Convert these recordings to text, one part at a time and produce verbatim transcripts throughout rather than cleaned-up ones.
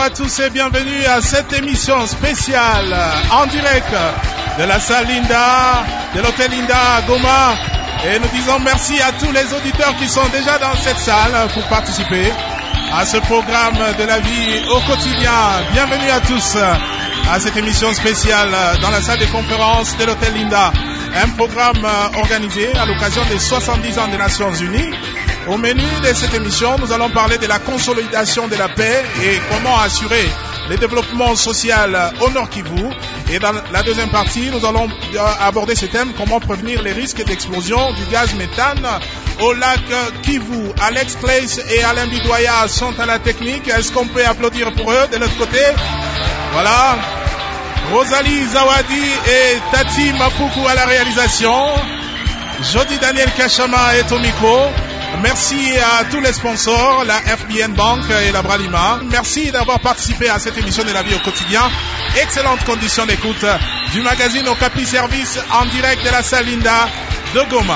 à tous et bienvenue à cette émission spéciale en direct de la salle Linda, de l'hôtel Linda à Goma. Et nous disons merci à tous les auditeurs qui sont déjà dans cette salle pour participer à ce programme de la vie au quotidien. Bienvenue à tous à cette émission spéciale dans la salle de conférence de l'hôtel Linda. Un programme organisé à l'occasion des soixante-dix ans des Nations Unies. Au menu de cette émission, nous allons parler de la consolidation de la paix et comment assurer le développement social au Nord Kivu. Et dans la deuxième partie, nous allons aborder ce thème, comment prévenir les risques d'explosion du gaz méthane au lac Kivu. Alex Place et Alain Bidoya sont à la technique. Est-ce qu'on peut applaudir pour eux de l'autre côté? Voilà. Rosalie Zawadi et Tati Mapuku à la réalisation. Jody Daniel Kachama est au micro. Merci à tous les sponsors, la F B N Bank et la Bralima. Merci d'avoir participé à cette émission de la vie au quotidien. Excellentes conditions d'écoute du magazine Okapi Service en direct de la salle Linda de Goma.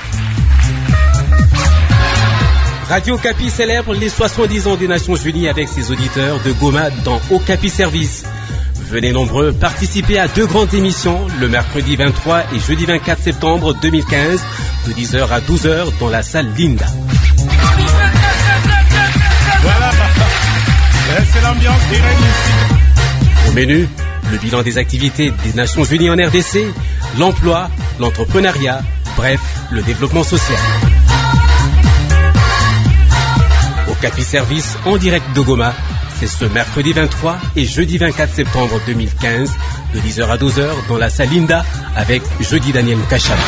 Radio Okapi célèbre les soixante-dix ans des Nations Unies avec ses auditeurs de Goma dans Okapi Service. Venez nombreux participer à deux grandes émissions le mercredi vingt-trois et jeudi vingt-quatre septembre deux mille quinze de dix heures à douze heures dans la salle Linda. Voilà, c'est l'ambiance qui règne ici. Au menu, le bilan des activités des Nations Unies en R D C, l'emploi, l'entrepreneuriat, bref, le développement social. Okapi Service en direct de Goma. C'est ce mercredi vingt-trois et jeudi vingt-quatre septembre deux mille quinze, de dix heures à douze heures, dans la salle Linda, avec Jody Daniel Kachama.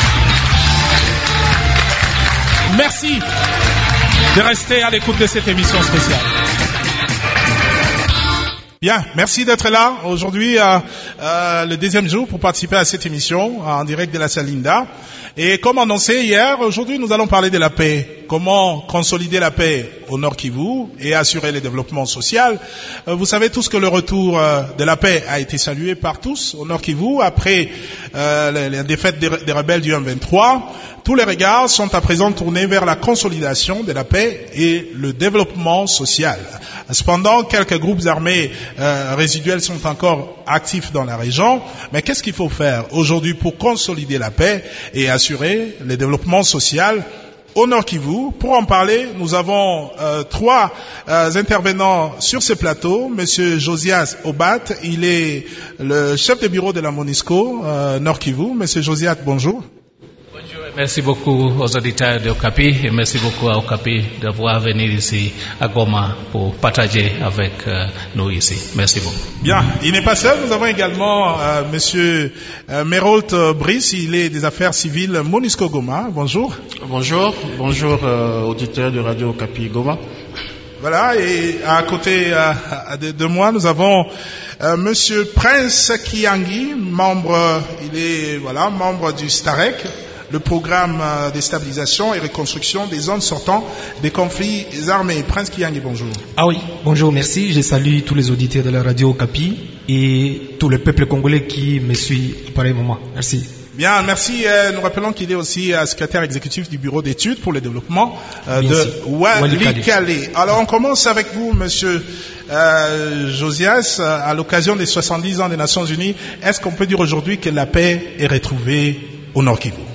Merci de rester à l'écoute de cette émission spéciale. Bien, merci d'être là aujourd'hui, euh, euh, le deuxième jour pour participer à cette émission en direct de la salle Linda. Et comme annoncé hier, aujourd'hui nous allons parler de la paix. Comment consolider la paix au Nord Kivu et assurer le développement social. Euh, vous savez tous que le retour euh, de la paix a été salué par tous au Nord Kivu après euh, la défaite des, des rebelles du M vingt-trois. Tous les regards sont à présent tournés vers la consolidation de la paix et le développement social. Cependant, quelques groupes armés euh, résiduels sont encore actifs dans la région. Mais qu'est-ce qu'il faut faire aujourd'hui pour consolider la paix et assurer le développement social au Nord Kivu? Pour en parler, nous avons euh, trois euh, intervenants sur ce plateau. Monsieur Josias Obat, il est le chef de bureau de la MONUSCO euh, Nord Kivu. Monsieur Josias, bonjour. Merci beaucoup aux auditeurs de Okapi et merci beaucoup à Okapi d'avoir venu ici à Goma pour partager avec euh, nous ici. Merci beaucoup. Bien, il n'est pas seul. Nous avons également euh, Monsieur euh, Merolt Brice, il est des affaires civiles MONUSCO Goma. Bonjour. Bonjour, bonjour euh, auditeurs de Radio Okapi Goma. Voilà, et à côté euh, de, de moi, nous avons euh, Monsieur Prince Kiangi, membre, il est voilà membre du STAREC, le programme de stabilisation et reconstruction des zones sortant des conflits armés. Prince Kiangi, bonjour. Ah oui, bonjour, merci. Je salue tous les auditeurs de la radio Okapi et tout le peuple congolais qui me suit à pareil moment. Merci. Bien, merci. Euh, nous rappelons qu'il est aussi euh, secrétaire exécutif du bureau d'études pour le développement euh, de Walikale. Alors, on commence avec vous, monsieur euh, Josias, à l'occasion des soixante-dix ans des Nations Unies. Est-ce qu'on peut dire aujourd'hui que la paix est retrouvée au Nord Kivu?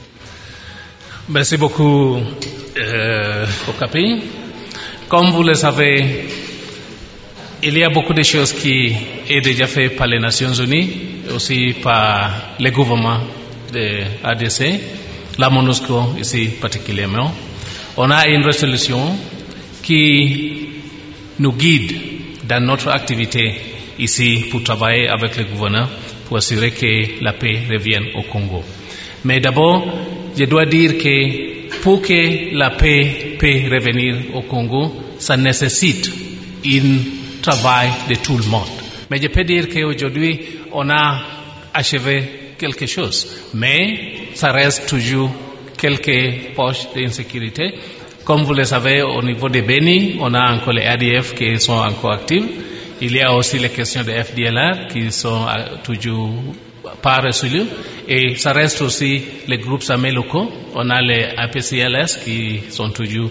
Merci beaucoup, euh, Okapi. Comme vous le savez, il y a beaucoup de choses qui sont déjà faites par les Nations Unies, aussi par les gouvernements de A D C, la MONUSCO ici particulièrement. On a une résolution qui nous guide dans notre activité ici pour travailler avec les gouverneurs pour assurer que la paix revienne au Congo. Mais d'abord, je dois dire que pour que la paix puisse revenir au Congo, ça nécessite un travail de tout le monde. Mais je peux dire qu'aujourd'hui, on a achevé quelque chose. Mais ça reste toujours quelques poches d'insécurité. Comme vous le savez, au niveau de Beni, on a encore les A D F qui sont encore actifs. Il y a aussi les questions de F D L R qui sont toujours pas résolues. Et ça reste aussi les groupes armés locaux. On a les A P C L S qui sont toujours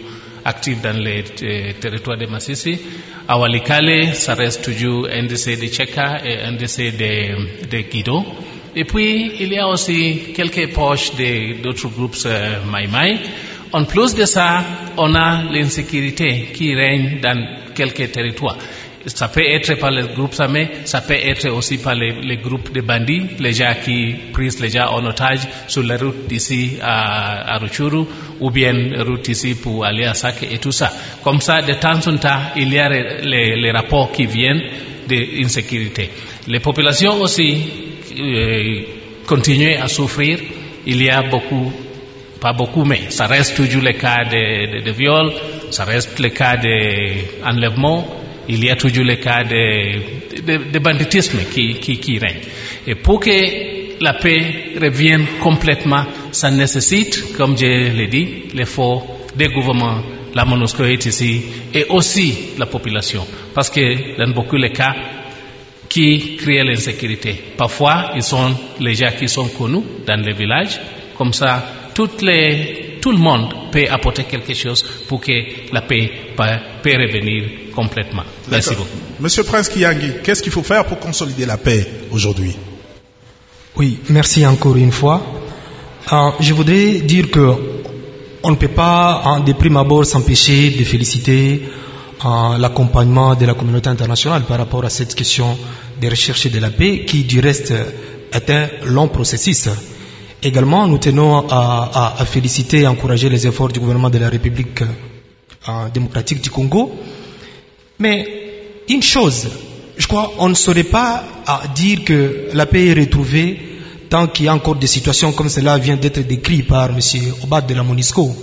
actifs dans les euh, territoires de Massissi. À Walikale, ça reste toujours un de ces de Tcheka et un de ces de, de Guido. Et puis, il y a aussi quelques poches de, d'autres groupes euh, Maïmaï. En plus de ça, on a l'insécurité qui règne dans quelques territoires. Ça peut être par les groupes armés, ça peut être aussi par les, les groupes de bandits, les gens qui pris les gens en otage sur la route d'ici à, à Rutshuru, ou bien la route ici pour aller à Sake et tout ça. Comme ça, de temps en temps, il y a les, les rapports qui viennent de l'insécurité. Les populations aussi euh, continuent à souffrir. Il y a beaucoup, pas beaucoup, mais ça reste toujours le cas de, de, de viol, ça reste le cas d'enlèvement. Il y a toujours le cas de, de, de banditisme qui, qui, qui règne. Et pour que la paix revienne complètement, ça nécessite, comme je l'ai dit, l'effort des gouvernements, la MONUSCO est ici, et aussi la population. Parce que dans beaucoup de cas, qui créent l'insécurité? Parfois, ils sont les gens qui sont connus dans les villages. Comme ça, toutes les, tout le monde peut apporter quelque chose pour que la paix peut revenir complètement. Merci beaucoup. Monsieur Prince Kiyangi, qu'est-ce qu'il faut faire pour consolider la paix aujourd'hui? Oui, merci encore une fois. Euh, je voudrais dire que on ne peut pas, hein, de prime abord, s'empêcher de féliciter euh, l'accompagnement de la communauté internationale par rapport à cette question de recherche de la paix, qui du reste est un long processus. Également, nous tenons à, à, à féliciter et encourager les efforts du gouvernement de la République euh, démocratique du Congo. Mais une chose, je crois, on ne saurait pas dire que la paix est retrouvée tant qu'il y a encore des situations comme cela vient d'être décrit par M. Obad de la MONUSCO.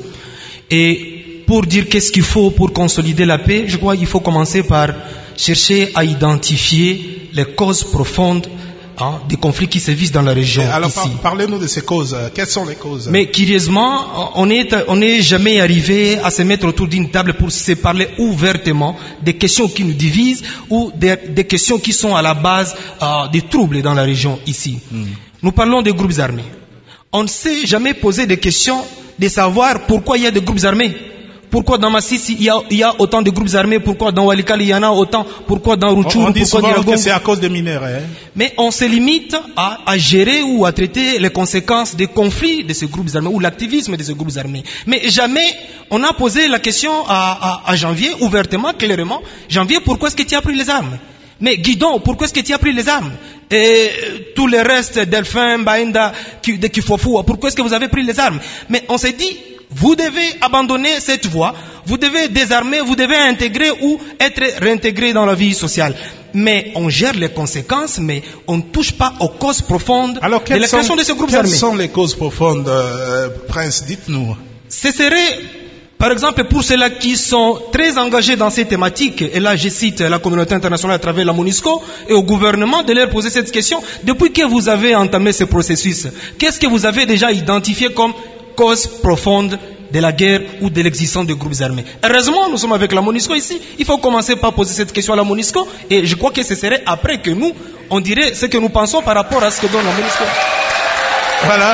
Et pour dire qu'est-ce qu'il faut pour consolider la paix, je crois qu'il faut commencer par chercher à identifier les causes profondes Hein, des conflits qui se vivent dans la région. Alors, ici. parlez-nous de ces causes. Quelles sont les causes? Mais curieusement, on n'est on n'est jamais arrivé à se mettre autour d'une table pour se parler ouvertement des questions qui nous divisent ou des, des questions qui sont à la base euh, des troubles dans la région ici. Mm. Nous parlons des groupes armés. On ne s'est jamais posé des questions de savoir pourquoi il y a des groupes armés. Pourquoi dans Massissi il y, a, il y a autant de groupes armés? Pourquoi dans Walikale il y en a autant? Pourquoi dans Rutshuru? On, on dit pourquoi souvent Nyiragongo? que c'est à cause des minéraux. Hein? Mais on se limite à, à gérer ou à traiter les conséquences des conflits de ces groupes armés ou l'activisme de ces groupes armés. Mais jamais on a posé la question à, à, à Janvier ouvertement, clairement. Janvier, pourquoi est-ce que tu as pris les armes? Mais Guidon, pourquoi est-ce que tu as pris les armes? Et tout le reste, Delphin, Baenda, de Kifofu, pourquoi est-ce que vous avez pris les armes? Mais on s'est dit, vous devez abandonner cette voie, vous devez désarmer, vous devez intégrer ou être réintégré dans la vie sociale. Mais on gère les conséquences, mais on ne touche pas aux causes profondes Alors, de la création de ces groupes quelles armés. Quelles sont les causes profondes, euh, Prince? Dites-nous. Ce serait, par exemple, pour ceux-là qui sont très engagés dans ces thématiques, et là je cite la communauté internationale à travers la MONUSCO, et au gouvernement de leur poser cette question, depuis que vous avez entamé ce processus, qu'est-ce que vous avez déjà identifié comme cause profonde de la guerre ou de l'existence de groupes armés? Heureusement, nous sommes avec la MONUSCO ici. Il faut commencer par poser cette question à la MONUSCO. Et je crois que ce serait après que nous, on dirait ce que nous pensons par rapport à ce que donne la MONUSCO. Voilà.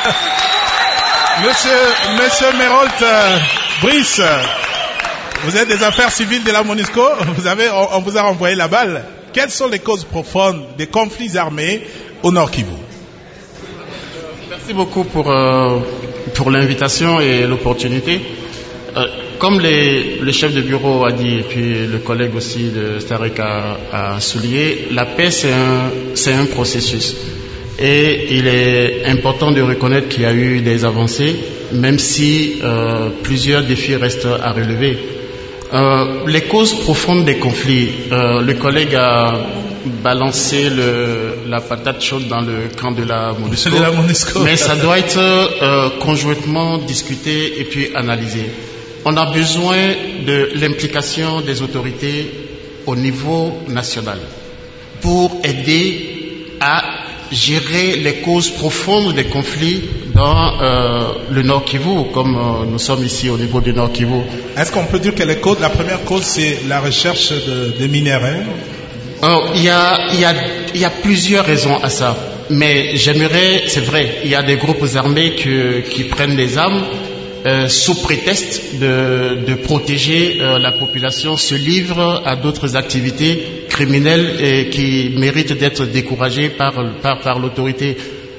Monsieur, Monsieur Merolt euh, Brice, vous êtes des affaires civiles de la MONUSCO. Vous avez, on, on vous a renvoyé la balle. Quelles sont les causes profondes des conflits armés au Nord Kivu? Merci beaucoup pour, euh, pour l'invitation et l'opportunité. Euh, comme les, le chef de bureau a dit, et puis le collègue aussi de Starek a, a souligné, la paix c'est un, c'est un processus. Et il est important de reconnaître qu'il y a eu des avancées, même si euh, plusieurs défis restent à relever. Euh, les causes profondes des conflits, euh, le collègue a balancer le, la patate chaude dans le camp de la MONUSCO, de la MONUSCO. Mais ça doit être euh, conjointement discuté et puis analysé. On a besoin de l'implication des autorités au niveau national pour aider à gérer les causes profondes des conflits dans euh, le Nord Kivu, comme euh, nous sommes ici au niveau du Nord Kivu. Est-ce qu'on peut dire que les causes, la première cause, c'est la recherche de, de minéraux? Alors, il y a, il y a, il y a plusieurs raisons à ça. Mais j'aimerais, c'est vrai, il y a des groupes armés que, qui prennent des armes, euh, sous prétexte de, de protéger euh, la population, se livrent à d'autres activités criminelles et qui méritent d'être découragées par, par, par l'autorité.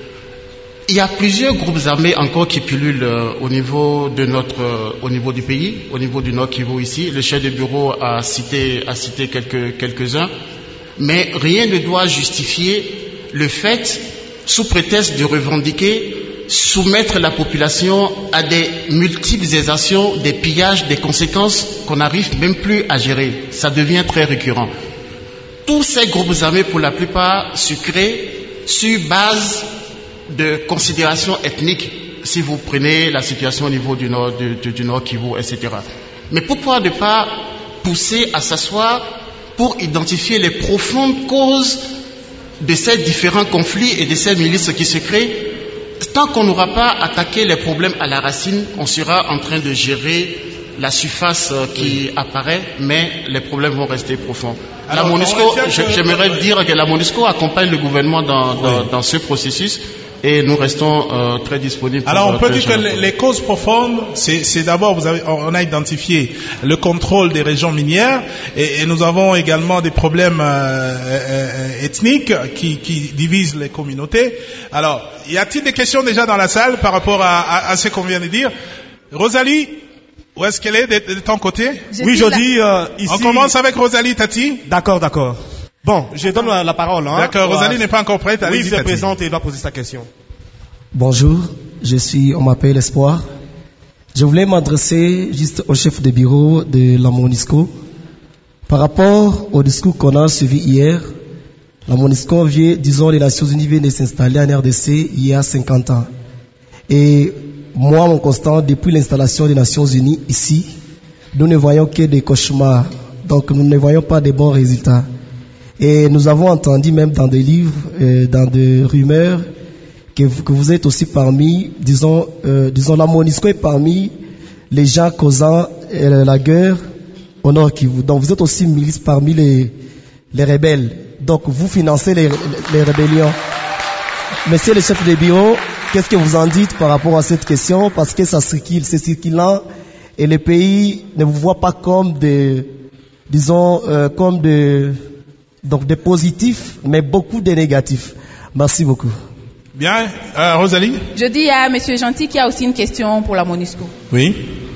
Il y a plusieurs groupes armés encore qui pullulent euh, au niveau de notre, euh, au niveau du pays, au niveau du Nord Kivu ici. Le chef de bureau a cité, a cité quelques, quelques-uns, mais rien ne doit justifier le fait, sous prétexte de revendiquer, soumettre la population à des multiples exactions, des pillages, des conséquences qu'on n'arrive même plus à gérer. Ça devient très récurrent. Tous ces groupes armés, pour la plupart, se créent sur base de considérations ethniques, si vous prenez la situation au niveau du Nord, du, du, du Nord Kivu, et cetera. Mais pourquoi ne pas pousser à s'asseoir pour identifier les profondes causes de ces différents conflits et de ces milices qui se créent? Tant qu'on n'aura pas attaqué les problèmes à la racine, on sera en train de gérer la surface qui apparaît, mais les problèmes vont rester profonds. Alors, la MONUSCO, j'aimerais dire que la MONUSCO accompagne le gouvernement dans, dans, dans ce processus. Et nous restons euh, très disponibles. Alors on peut dire que les, les causes profondes, c'est, c'est d'abord, vous avez, on a identifié le contrôle des régions minières, et, et nous avons également des problèmes euh, euh, ethniques qui, qui divisent les communautés. Alors, y a-t-il des questions déjà dans la salle par rapport à, à, à ce qu'on vient de dire? Rosalie, où est-ce qu'elle est de, de ton côté? Je Oui, je la... dis euh, ici. On commence avec Rosalie Tati. D'accord, d'accord. Bon, je donne la, la parole. Hein, D'accord, Rosalie n'est pas encore prête. Oui, se présente et doit poser sa question. Bonjour, je suis, on m'appelle Espoir. Je voulais m'adresser juste au chef de bureau de la MONUSCO. Par rapport au discours qu'on a suivi hier, la MONUSCO vient, disons, les Nations Unies viennent de s'installer en R D C il y a cinquante ans. Et moi, mon constat, depuis l'installation des Nations Unies ici, nous ne voyons que des cauchemars. Donc, nous ne voyons pas de bons résultats. Et nous avons entendu même dans des livres, euh, dans des rumeurs, que vous, que vous êtes aussi parmi, disons, euh, disons la MONUSCO est parmi les gens causant euh, la guerre au Nord Kivu. Donc vous êtes aussi milice parmi les, les rebelles. Donc vous financez les, les rébellions. Monsieur le chef de bureau, qu'est-ce que vous en dites par rapport à cette question? Parce que ça circule, c'est circulant et le pays ne vous voit pas comme des, disons, euh, comme des... Donc des positifs, mais beaucoup de négatifs. Merci beaucoup. Bien, euh, Rosalie. Je dis à Monsieur Gentil qu'il y a aussi une question pour la MONUSCO. Oui.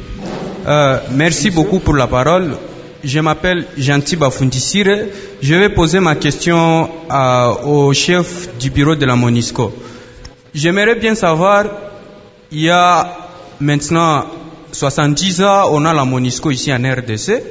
Euh, merci beaucoup pour la parole. Je m'appelle Gentil Bafundisire. Je vais poser ma question à, au chef du bureau de la MONUSCO. J'aimerais bien savoir, il y a maintenant soixante-dix ans, on a la MONUSCO ici en R D C.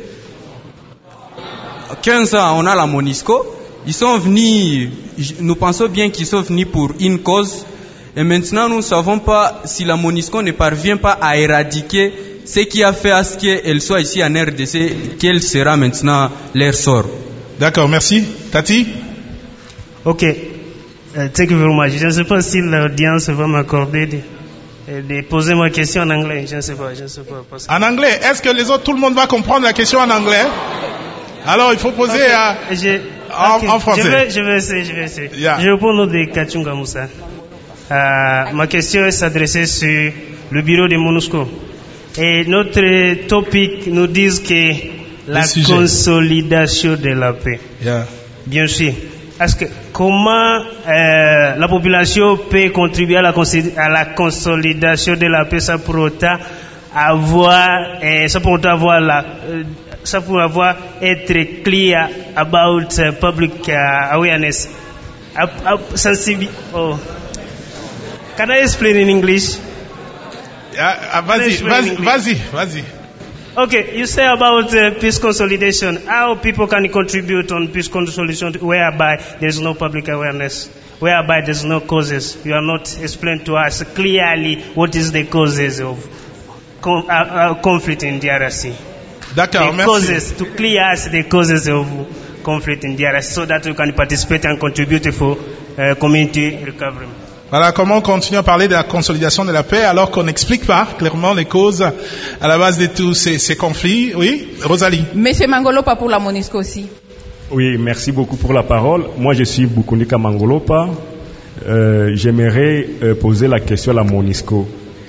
quinze ans, on a la MONUSCO. Ils sont venus, nous pensons bien qu'ils sont venus pour une cause. Et maintenant, nous ne savons pas si la MONUSCO ne parvient pas à éradiquer ce qui a fait à ce qu'elle soit ici en R D C, quel sera maintenant leur sort. D'accord, merci. Tati? Ok. Uh, thank you very much. Je ne sais pas si l'audience va m'accorder de, de poser ma question en anglais. Je ne sais pas, je ne sais pas. Parce que... En anglais? Est-ce que les autres, tout le monde va comprendre la question en anglais? Alors, il faut poser okay. à, je, en, okay. en français. Je vais, je vais essayer, je vais essayer. Yeah. Je réponds au nom de Kachunga Moussa. Euh, ma question est s'adresser sur le bureau de MONUSCO. Et notre topic nous dit que la consolidation de la paix. Yeah. Bien sûr. Est-ce que, comment euh, la population peut contribuer à la, à la consolidation de la paix sans pour autant avoir, euh, sans pour autant avoir la... Euh, ça pour avoir être clear about uh, public uh, awareness. Uh, uh, sensibi- oh. Can I explain in English? Yeah, uh, vas-y, vas-y, vas-y, vas-y. Okay, you say about uh, peace consolidation. How people can contribute on peace consolidation whereby there is no public awareness, whereby there is no causes. You are not explained to us clearly what is the causes of com- uh, uh, conflict in D R C. D'accord, the merci. Causes, to clear us the causes of conflict in D R C so that we can participate and contribute for uh, community recovery. Voilà comment on continue à parler de la consolidation de la paix alors qu'on n'explique pas clairement les causes à la base de tous ces, ces conflits. Oui, Rosalie. Monsieur Mangolopa pour la MONUSCO aussi. Oui, merci beaucoup pour la parole. Moi, je suis Bukundika Mangolopa. Euh, j'aimerais euh, poser la question à la MONUSCO.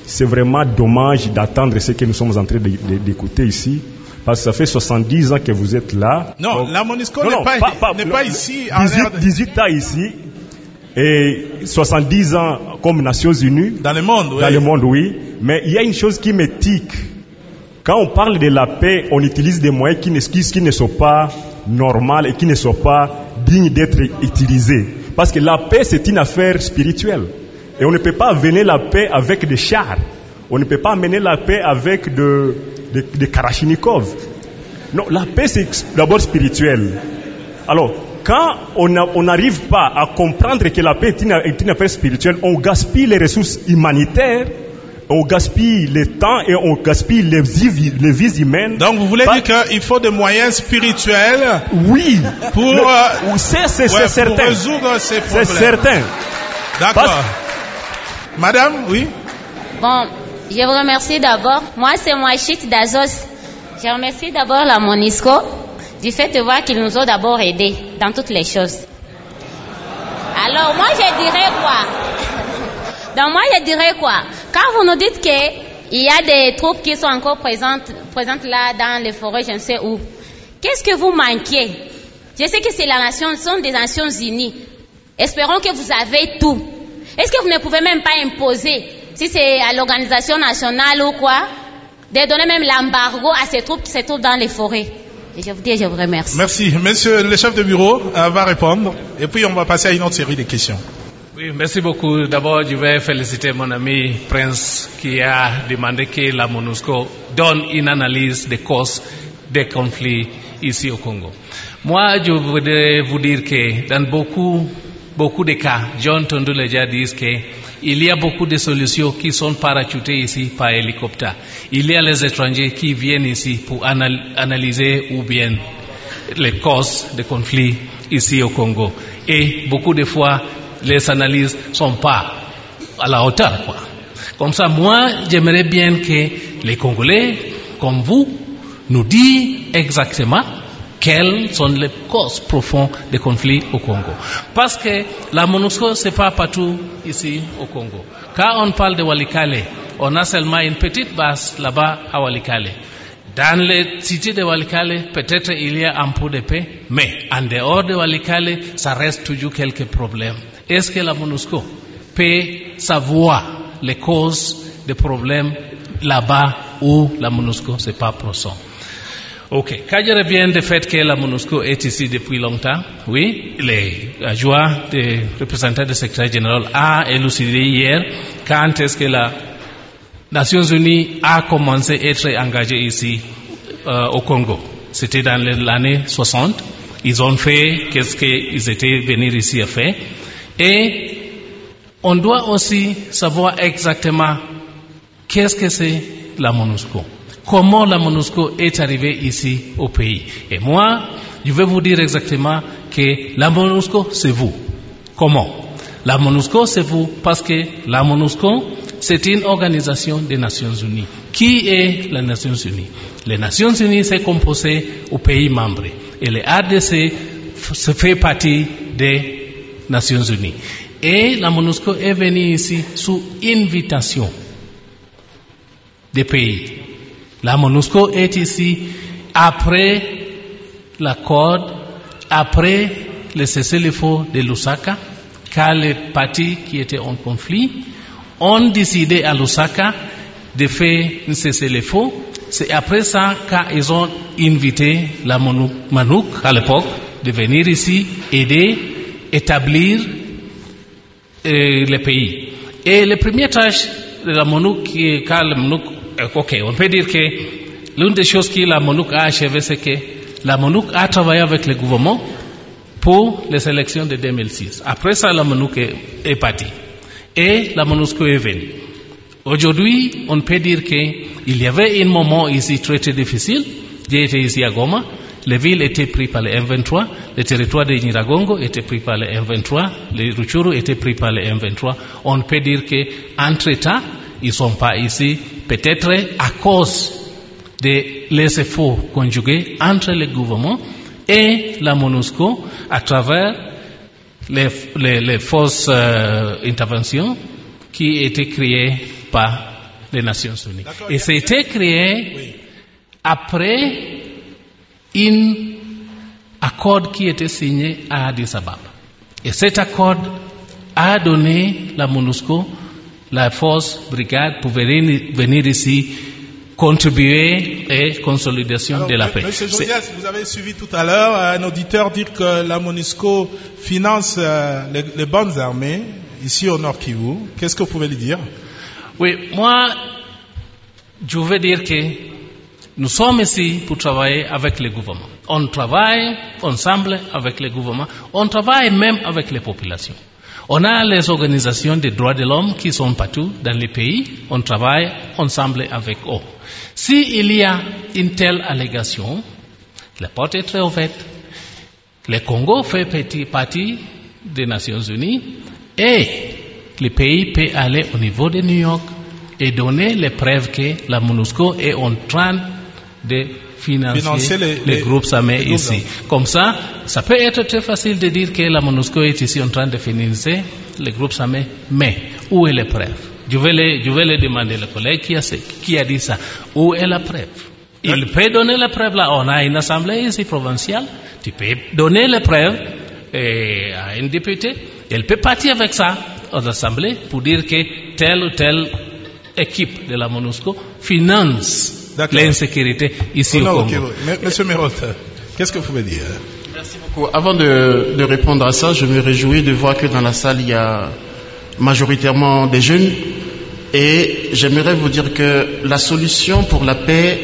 c'est vraiment dommage d'attendre ce que nous sommes en train d'écouter ici. Parce que ça fait soixante-dix ans que vous êtes là. Non, donc, la MONUSCO n'est pas, pas, pas, n'est pas ici. dix-huit, dix-huit ans ici. Et soixante-dix ans comme Nations Unies. Dans le monde, oui. Dans le monde, oui. Mais il y a une chose qui me tique. Quand on parle de la paix, on utilise des moyens qui ne, qui ne sont pas normaux et qui ne sont pas dignes d'être utilisés. Parce que la paix, c'est une affaire spirituelle. Et on ne peut pas amener la paix avec des chars. On ne peut pas amener la paix avec de, de, de Kalachnikov. Non, la paix, c'est d'abord spirituel. Alors, quand on n'arrive pas à comprendre que la paix est une, est une affaire spirituelle, on gaspille les ressources humanitaires, on gaspille le temps et on gaspille les vies, les vies humaines. Donc vous voulez pas... dire qu'il faut des moyens spirituels? Oui. Pour, le, euh, c'est, c'est, ouais, c'est pour certain. résoudre ces problèmes. C'est certain. D'accord. Parce... Madame, oui. Bon, je vous remercie d'abord. Moi, c'est Moachit d'Azos. Je remercie d'abord la MONUSCO du fait de voir qu'ils nous ont d'abord aidés dans toutes les choses. Alors, moi, je dirais quoi? Donc, moi, je dirais quoi? Quand vous nous dites qu'il y a des troupes qui sont encore présentes, présentes là dans les forêts, je ne sais où, qu'est-ce que vous manquez? Je sais que c'est la nation, ce sont des Nations Unies. Espérons que vous avez tout. Est-ce que vous ne pouvez même pas imposer, si c'est à l'organisation nationale ou quoi, de donner même l'embargo à ces troupes qui se trouvent dans les forêts? Et je vous dis, je vous remercie. Merci. Monsieur le chef de bureau euh, va répondre. Et puis, on va passer à une autre série de questions. Oui, merci beaucoup. D'abord, je vais féliciter mon ami Prince qui a demandé que la MONUSCO donne une analyse des causes des conflits ici au Congo. Moi, je voudrais vous dire que dans beaucoup, beaucoup de cas, j'ai entendu les gens dire qu'il y a beaucoup de solutions qui sont parachutées ici par hélicoptère. Il y a les étrangers qui viennent ici pour anal- analyser ou bien les causes des conflits ici au Congo. Et beaucoup de fois, les analyses ne sont pas à la hauteur, quoi. Comme ça, moi, j'aimerais bien que les Congolais, comme vous, nous disent exactement quelles sont les causes profondes des conflits au Congo. Parce que la MONUSCO, c'est pas partout ici au Congo. Quand on parle de Walikale, on a seulement une petite base là-bas à Walikale. Dans les cités de Walikale, peut-être il y a un peu de paix, mais en dehors de Walikale, ça reste toujours quelques problèmes. Est-ce que la MONUSCO peut savoir les causes des problèmes là-bas où la MONUSCO c'est pas présent? Ok. Quand je reviens du fait que la MONUSCO est ici depuis longtemps, oui, les adjoints des représentants du secrétaire général a élucidé hier quand est-ce que la Nations Unies a commencé à être engagée ici euh, au Congo. C'était dans l'année soixante. Ils ont fait qu'est-ce qu'ils étaient venus ici à faire. Et on doit aussi savoir exactement qu'est-ce que c'est la MONUSCO. Comment la MONUSCO est arrivée ici au pays. Et moi, je vais vous dire exactement que la MONUSCO, c'est vous. Comment? La MONUSCO, c'est vous parce que la MONUSCO, c'est une organisation des Nations Unies. Qui est les Nations Unies? Les Nations Unies, c'est composé aux pays membres. Et les R D C se fait partie des Nations Unies. Et la MONUSCO est venue ici sous invitation des pays. La MONUSCO est ici après l'accord, après le cessez-le-feu de Lusaka, car les partis qui étaient en conflit ont décidé à Lusaka de faire un cessez-le-feu. C'est après ça qu'ils ont invité la MONUC à l'époque de venir ici aider établir euh, le pays. Et la première tâche de la MONUC, car la MONUC, ok, on peut dire que l'une des choses que la MONUC a achevé, c'est que la MONUC a travaillé avec le gouvernement pour les élections de deux mille six. Après ça, la MONUC est, est partie. Et la MONUSCO est venue. Aujourd'hui, on peut dire qu'il y avait un moment ici très très difficile. J'ai été ici à Goma. Les villes étaient prises par les M vingt-trois. Le territoire de Nyiragongo était pris par les M vingt-trois. Les Rutshuru étaient pris par les M vingt-trois. On peut dire qu'entre-temps, ils ne sont pas ici. Peut-être à cause de les efforts conjugués entre le gouvernement et la MONUSCO à travers les, les, les fausses euh, interventions qui étaient créées par des Nations Unies. Et c'était créé oui. après un accord qui était signé à Addis Ababa. Et cet accord a donné la MONUSCO la force brigade pour venir, venir ici contribuer et consolidation Alors, de la paix. Monsieur Josias, vous avez suivi tout à l'heure un auditeur dire que la MONUSCO finance euh, les, les bandes armées ici au Nord Kivu. Qu'est-ce que vous pouvez lui dire? Oui, moi, je veux dire que nous sommes ici pour travailler avec les gouvernements. On travaille ensemble avec les gouvernements. On travaille même avec les populations. On a les organisations des droits de l'homme qui sont partout dans les pays. On travaille ensemble avec eux. S'il y a une telle allégation, la porte est très ouverte. Le Congo fait partie des Nations Unies et le pays peut aller au niveau de New York et donner les preuves que la MONUSCO est en train de financer, financer les, les, les groupes armés les ici. Groupes. Comme ça, ça peut être très facile de dire que la MONUSCO est ici en train de financer les groupes armés, mais où est la preuve? Je vais le, je vais le demander au collègue qui a, qui a dit ça. Où est la preuve? Il peut donner la preuve là. On a une assemblée ici provinciale. Tu peux donner la preuve eh, à un député. Elle peut partir avec ça aux assemblées pour dire que telle ou telle équipe de la MONUSCO finance l'insécurité ici oh, au non, Congo. Okay. Monsieur Merot, qu'est-ce que vous pouvez dire? Merci beaucoup. Avant de, de répondre à ça, je me réjouis de voir que dans la salle, il y a majoritairement des jeunes. Et j'aimerais vous dire que la solution pour la paix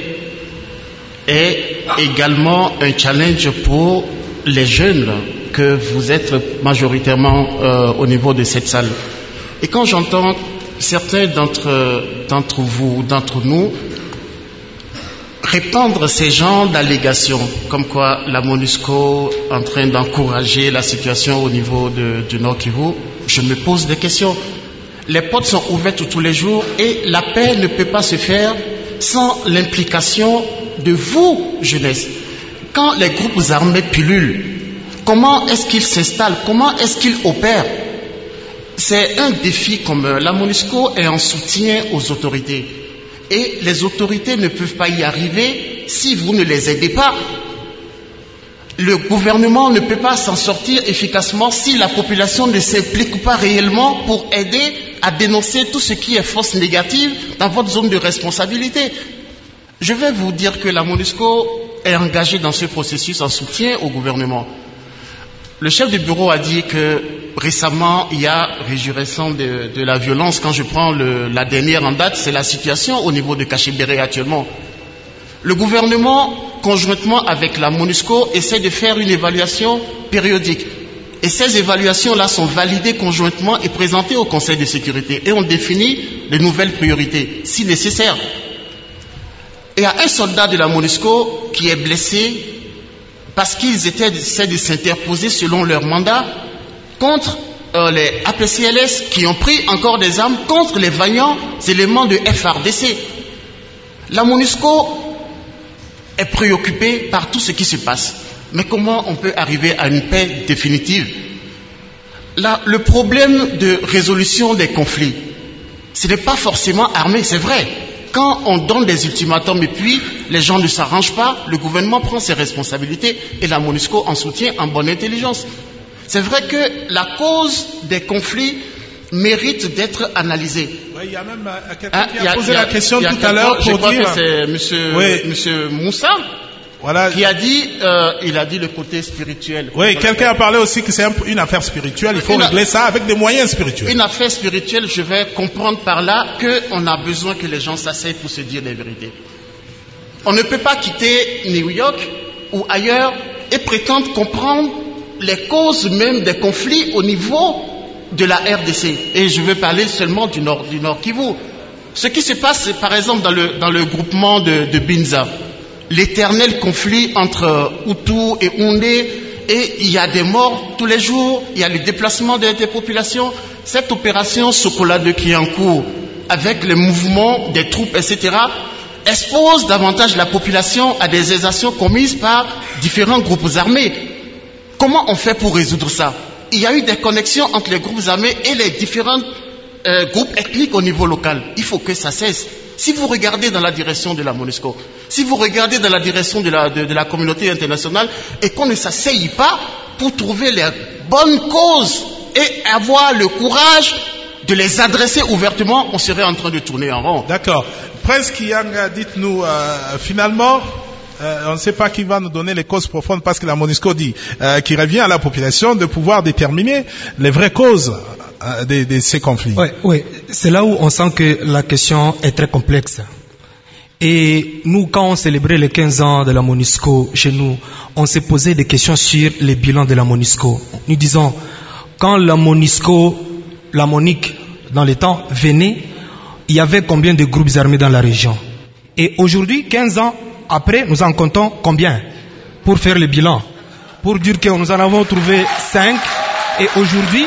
est également un challenge pour les jeunes que vous êtes majoritairement euh, au niveau de cette salle. Et quand j'entends certains d'entre, d'entre vous, d'entre nous, répandre ces genres d'allégations, comme quoi la MONUSCO est en train d'encourager la situation au niveau de, du Nord Kivu, je me pose des questions. Les portes sont ouvertes tous les jours et la paix ne peut pas se faire sans l'implication de vous, jeunesse. Quand les groupes armés pullulent, comment est-ce qu'ils s'installent? Comment est-ce qu'ils opèrent? C'est un défi commun. La MONUSCO est en soutien aux autorités. Et les autorités ne peuvent pas y arriver si vous ne les aidez pas. Le gouvernement ne peut pas s'en sortir efficacement si la population ne s'implique pas réellement pour aider à dénoncer tout ce qui est force négative dans votre zone de responsabilité. Je vais vous dire que la MONUSCO est engagée dans ce processus en soutien au gouvernement. Le chef de bureau a dit que récemment, il y a résurrection de, de la violence. Quand je prends le, la dernière en date, c'est la situation au niveau de Kachibéré actuellement. Le gouvernement, conjointement avec la MONUSCO, essaie de faire une évaluation périodique. Et ces évaluations-là sont validées conjointement et présentées au Conseil de sécurité. Et on définit les nouvelles priorités, si nécessaire. Il y a un soldat de la MONUSCO qui est blessé parce qu'ils étaient essaient de s'interposer selon leur mandat contre euh, les A P C L S qui ont pris encore des armes contre les vaillants éléments de F R D C. La MONUSCO est préoccupée par tout ce qui se passe. Mais comment on peut arriver à une paix définitive? Là, le problème de résolution des conflits, ce n'est pas forcément armé, c'est vrai. Quand on donne des ultimatums et puis les gens ne s'arrangent pas, le gouvernement prend ses responsabilités et la MONUSCO en soutient en bonne intelligence. C'est vrai que la cause des conflits mérite d'être analysée. Oui, il y a même euh, quelqu'un qui a, a posé a, la question a, tout à l'heure pour je crois dire... que c'est monsieur, oui. monsieur Moussa voilà. qui a dit, euh, il a dit le côté spirituel. Oui, quelqu'un a parlé aussi que c'est un, une affaire spirituelle. Il faut une régler a, ça avec des moyens spirituels. Une affaire spirituelle, je vais comprendre par là qu'on a besoin que les gens s'asseyent pour se dire les vérités. On ne peut pas quitter New York ou ailleurs et prétendre comprendre les causes même des conflits au niveau de la R D C. Et je veux parler seulement du Nord, du Nord Kivu. Ce qui se passe, par exemple, dans le, dans le groupement de, de Binza, l'éternel conflit entre Hutu et Houndé, et il y a des morts tous les jours, il y a le déplacement des, des populations. Cette opération Sokola deux qui est en cours, avec les mouvements des troupes, et cetera, expose davantage la population à des exactions commises par différents groupes armés. Comment on fait pour résoudre ça? Il y a eu des connexions entre les groupes armés et les différentes euh, groupe ethnique au niveau local. Il faut que ça cesse. Si vous regardez dans la direction de la MONUSCO, si vous regardez dans la direction de la, de, de la communauté internationale, et qu'on ne s'asseye pas pour trouver les bonnes causes et avoir le courage de les adresser ouvertement, on serait en train de tourner en rond. D'accord. Prince Kiyanga, dites-nous, euh, finalement, euh, on ne sait pas qui va nous donner les causes profondes, parce que la MONUSCO dit euh, qu'il revient à la population de pouvoir déterminer les vraies causes euh, de, de ces conflits. Oui, oui. C'est là où on sent que la question est très complexe. Et nous, quand on célébrait les quinze ans de la MONUSCO chez nous, on s'est posé des questions sur les bilans de la MONUSCO. Nous disons, quand la MONUSCO, la MONUC, dans les temps, venait, il y avait combien de groupes armés dans la région? Et aujourd'hui, quinze ans après, nous en comptons combien? Pour faire le bilan. Pour dire que nous en avons trouvé cinq. Et aujourd'hui,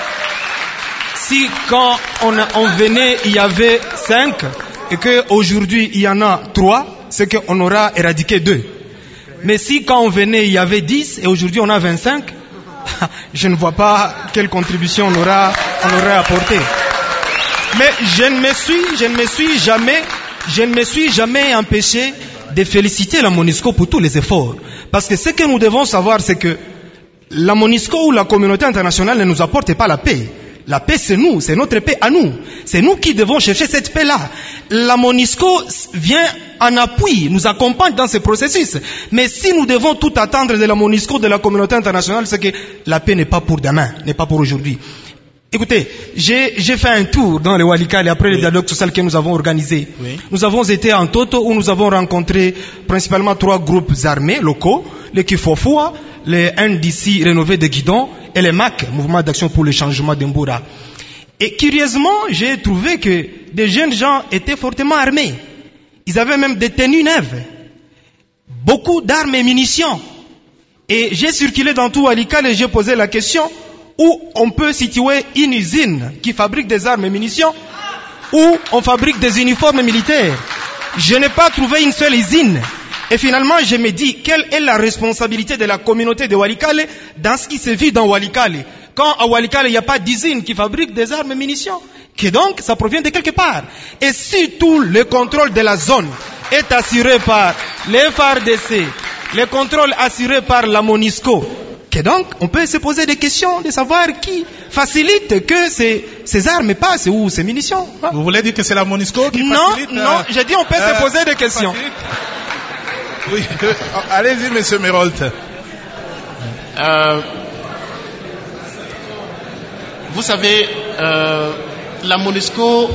si quand on, on venait, il y avait cinq, et qu'aujourd'hui, il y en a trois, c'est qu'on aura éradiqué deux. Mais si quand on venait, il y avait dix, et aujourd'hui, on a vingt-cinq, je ne vois pas quelle contribution on aura, on aurait apporté. Mais je ne me suis, je ne me suis jamais, je ne me suis jamais empêché de féliciter la MONUSCO pour tous les efforts. Parce que ce que nous devons savoir, c'est que la MONUSCO ou la communauté internationale ne nous apporte pas la paix. La paix, c'est nous, c'est notre paix à nous. C'est nous qui devons chercher cette paix-là. La MONUSCO vient en appui, nous accompagne dans ce processus. Mais si nous devons tout attendre de la MONUSCO, de la communauté internationale, c'est que la paix n'est pas pour demain, n'est pas pour aujourd'hui. Écoutez, j'ai, j'ai fait un tour dans le Walikale après oui. le dialogue social que nous avons organisé. Oui. Nous avons été en Toto où nous avons rencontré principalement trois groupes armés locaux, les Kifofua, les N D C rénovés de Guidon et les M A C, Mouvement d'action pour le changement d'Mboura. Et curieusement, j'ai trouvé que des jeunes gens étaient fortement armés. Ils avaient même des tenues neuves, beaucoup d'armes et munitions. Et j'ai circulé dans tout Walikale et j'ai posé la question où on peut situer une usine qui fabrique des armes et munitions, où on fabrique des uniformes militaires. Je n'ai pas trouvé une seule usine. Et finalement, je me dis, quelle est la responsabilité de la communauté de Walikale dans ce qui se vit dans Walikale? Quand à Walikale, il n'y a pas d'usine qui fabrique des armes et munitions, que donc, ça provient de quelque part. Et si tout le contrôle de la zone est assuré par les F A R D C, le contrôle assuré par la MONUSCO, que donc, on peut se poser des questions de savoir qui facilite que ces, ces armes passent ou ces munitions. Hein? Vous voulez dire que c'est la MONUSCO qui non, facilite? Non, non, j'ai dit on peut euh, se poser des questions. Oui, allez-y, monsieur Merolt. Euh, vous savez, euh, la MONUSCO,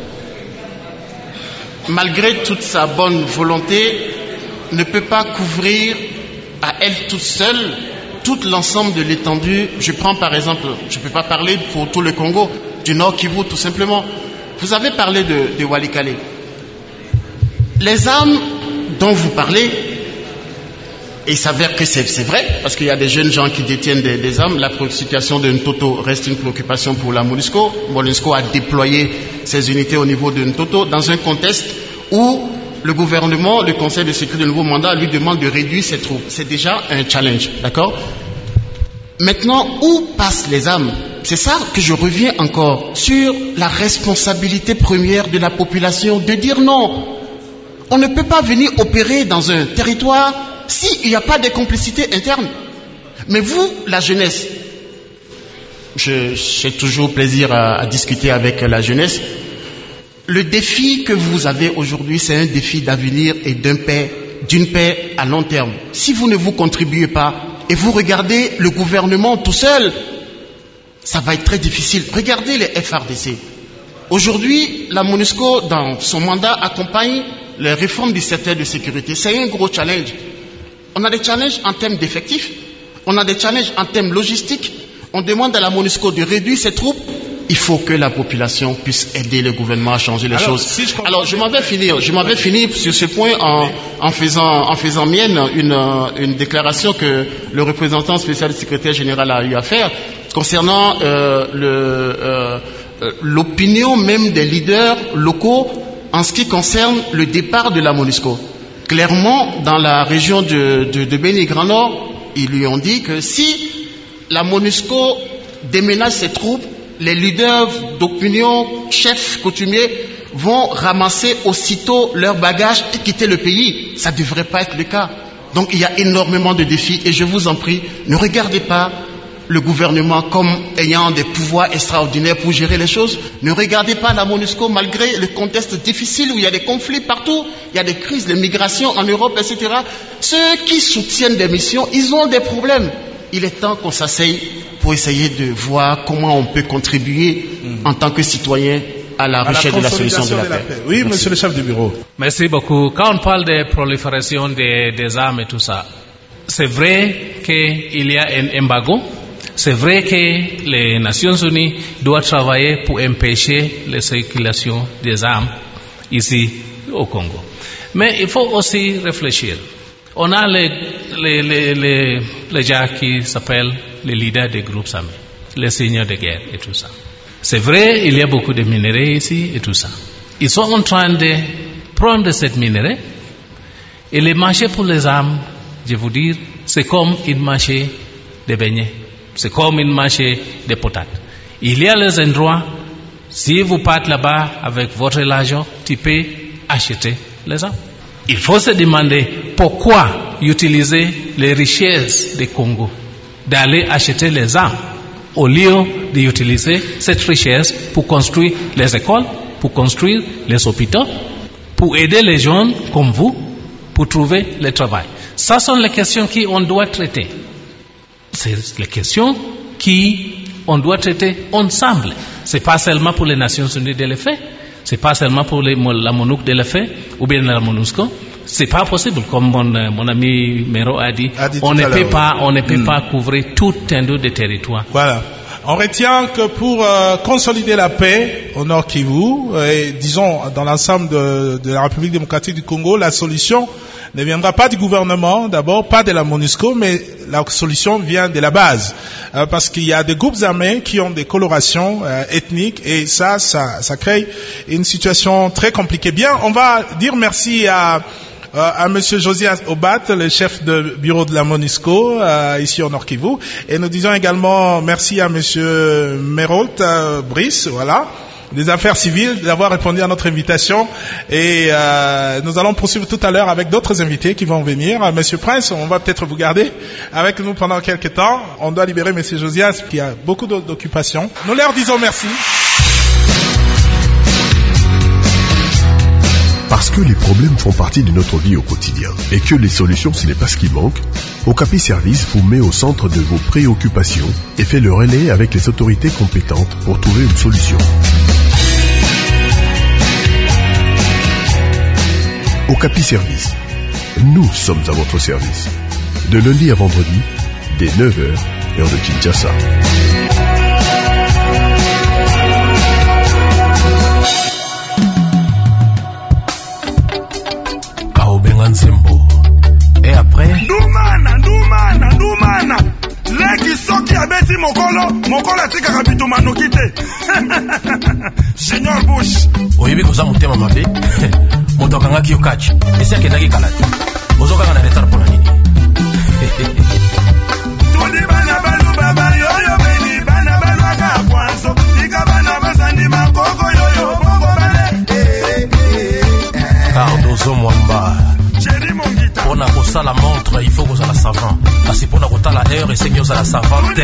malgré toute sa bonne volonté, ne peut pas couvrir à elle toute seule tout l'ensemble de l'étendue. Je prends par exemple, je ne peux pas parler pour tout le Congo, du Nord Kivu tout simplement. Vous avez parlé de, de Walikale. Les armes dont vous parlez, et il s'avère que c'est, c'est vrai, parce qu'il y a des jeunes gens qui détiennent des, des armes, la situation de Ntoto reste une préoccupation pour la MONUSCO. MONUSCO a déployé ses unités au niveau de Ntoto dans un contexte où le gouvernement, le Conseil de sécurité du nouveau mandat lui demande de réduire ses troupes. C'est déjà un challenge, d'accord? Maintenant, où passent les armes? C'est ça que je reviens encore sur la responsabilité première de la population de dire non. On ne peut pas venir opérer dans un territoire s'il n'y a pas de complicité interne. Mais vous, la jeunesse, je, j'ai toujours plaisir à, à discuter avec la jeunesse. Le défi que vous avez aujourd'hui, c'est un défi d'avenir et d'un paix, d'une paix à long terme. Si vous ne vous contribuez pas et vous regardez le gouvernement tout seul, ça va être très difficile. Regardez les F A R D C. Aujourd'hui, la MONUSCO, dans son mandat, accompagne les réformes du secteur de sécurité. C'est un gros challenge. On a des challenges en termes d'effectifs, on a des challenges en termes logistiques. On demande à la MONUSCO de réduire ses troupes. Il faut que la population puisse aider le gouvernement à changer les Alors, choses. Si je Alors, je m'en vais finir. Je m'en vais finir sur ce point en, en faisant, en faisant mienne une, une déclaration que le représentant spécial du secrétaire général a eu à faire concernant euh, le, euh, l'opinion même des leaders locaux en ce qui concerne le départ de la MONUSCO. Clairement, dans la région de, de, de Béni Grand Nord, ils lui ont dit que si la MONUSCO déménage ses troupes, les leaders d'opinion, chefs coutumiers, vont ramasser aussitôt leurs bagages et quitter le pays. Ça ne devrait pas être le cas. Donc il y a énormément de défis et je vous en prie, ne regardez pas le gouvernement comme ayant des pouvoirs extraordinaires pour gérer les choses. Ne regardez pas la MONUSCO malgré le contexte difficile où il y a des conflits partout, il y a des crises, des migrations en Europe, et cetera. Ceux qui soutiennent des missions, ils ont des problèmes. Il est temps qu'on s'asseye pour essayer de voir comment on peut contribuer mmh. en tant que citoyen à la recherche de la solution de la, de la paix. paix. Oui, Merci. Monsieur le chef de bureau. Merci beaucoup. Quand on parle de prolifération des, des armes et tout ça, c'est vrai qu'il y a un embargo. C'est vrai que les Nations Unies doivent travailler pour empêcher la circulation des armes ici au Congo. Mais il faut aussi réfléchir. On a les, les, les, les, les gens qui s'appellent les leaders des groupes armés, les seigneurs de guerre et tout ça. C'est vrai, il y a beaucoup de minerais ici et tout ça. Ils sont en train de prendre cette minerai et les marchés pour les armes, je vous dire, c'est comme un marché de beignets. C'est comme un marché de patates. Il y a les endroits, si vous partez là-bas avec votre argent, tu peux acheter les armes. Il faut se demander pourquoi utiliser les richesses du Congo, d'aller acheter les armes, au lieu d'utiliser cette richesse pour construire les écoles, pour construire les hôpitaux, pour aider les jeunes comme vous, pour trouver le travail. Ça sont les questions qu'on doit traiter. C'est les questions qu'on doit traiter ensemble. Ce n'est pas seulement pour les Nations Unies de le faire, ce n'est pas seulement pour les, la MONUC de le faire, ou bien la MONUSCO. Ce n'est pas possible, comme mon, mon ami Mero a dit. A dit on, ne peut pas, on ne peut hmm. pas couvrir tout un de territoire. Voilà. On retient que pour euh, consolider la paix au Nord Kivu, et disons dans l'ensemble de, de la République démocratique du Congo, la solution ne viendra pas du gouvernement, d'abord pas de la MONUSCO, mais la solution vient de la base, euh, parce qu'il y a des groupes armés qui ont des colorations euh, ethniques et ça, ça, ça crée une situation très compliquée. Bien, on va dire merci à Euh, à Monsieur Josias Obat, le chef de bureau de la MONUSCO euh, ici au Nord Kivu, et nous disons également merci à Monsieur Merolt euh, Brice, voilà, des affaires civiles, d'avoir répondu à notre invitation. Et euh, nous allons poursuivre tout à l'heure avec d'autres invités qui vont venir. Euh, Monsieur Prince, on va peut-être vous garder avec nous pendant quelques temps. On doit libérer Monsieur Josias qui a beaucoup d'occupations. Nous leur disons merci. Parce que les problèmes font partie de notre vie au quotidien et que les solutions, ce n'est pas ce qui manque, Okapi Service vous met au centre de vos préoccupations et fait le relais avec les autorités compétentes pour trouver une solution. Okapi Service, nous sommes à votre service. De lundi à vendredi, dès neuf heures, heure de Kinshasa. Nzembo. Et après Ndumana, Ndumana, Ndumana. Leki soki abeti mokolo, mokolo atika kabito manokite. Seigneur Bush. Oyebi koza mutema mabe. Moto kangaki yo catch. Esi akendaki kalati. Bozo kanga na retard pona nini? Tudi bana banu baba yo yo beni bana banu aka kwanzo. Tika bana basandi makoko yo yo bongo bale. Cardozo Mwamba. Pour na kosa la montre, il faut qu'on la savant. Parce que pour na kota la heure, et c'est mieux à la savante.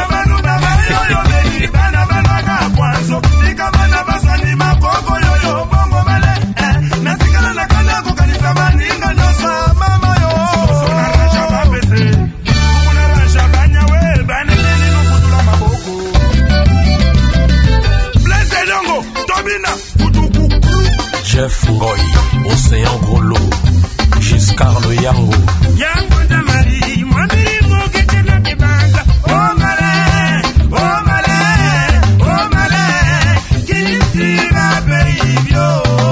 Jeff Ngoy, Océan Golo. Giscard le Yango. Yango Damari, Mabimo Getena de Banga. Oh malin, oh malin, oh malin. Qui sera Beribio?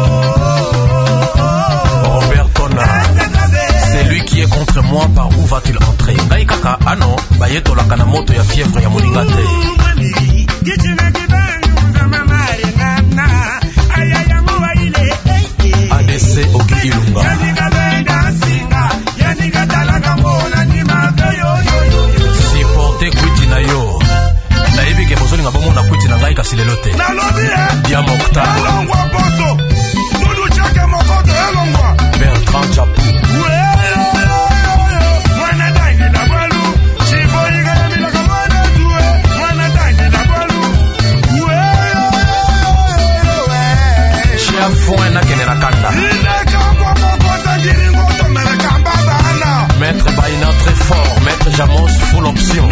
Robert Tona, c'est lui qui est contre moi, par où va-t-il entrer? Ngai kaka, ah non, bayeto la kanamoto ya fièvre ya moningate. A D C Oki Ilunga. Si porte kwiti na yo. Na yebi ke bozoli nga bomo na kwiti na ngai ka Diamokta Bertrand Japou Foin na kenena kanda Maître Baina très fort Maître Jamos full option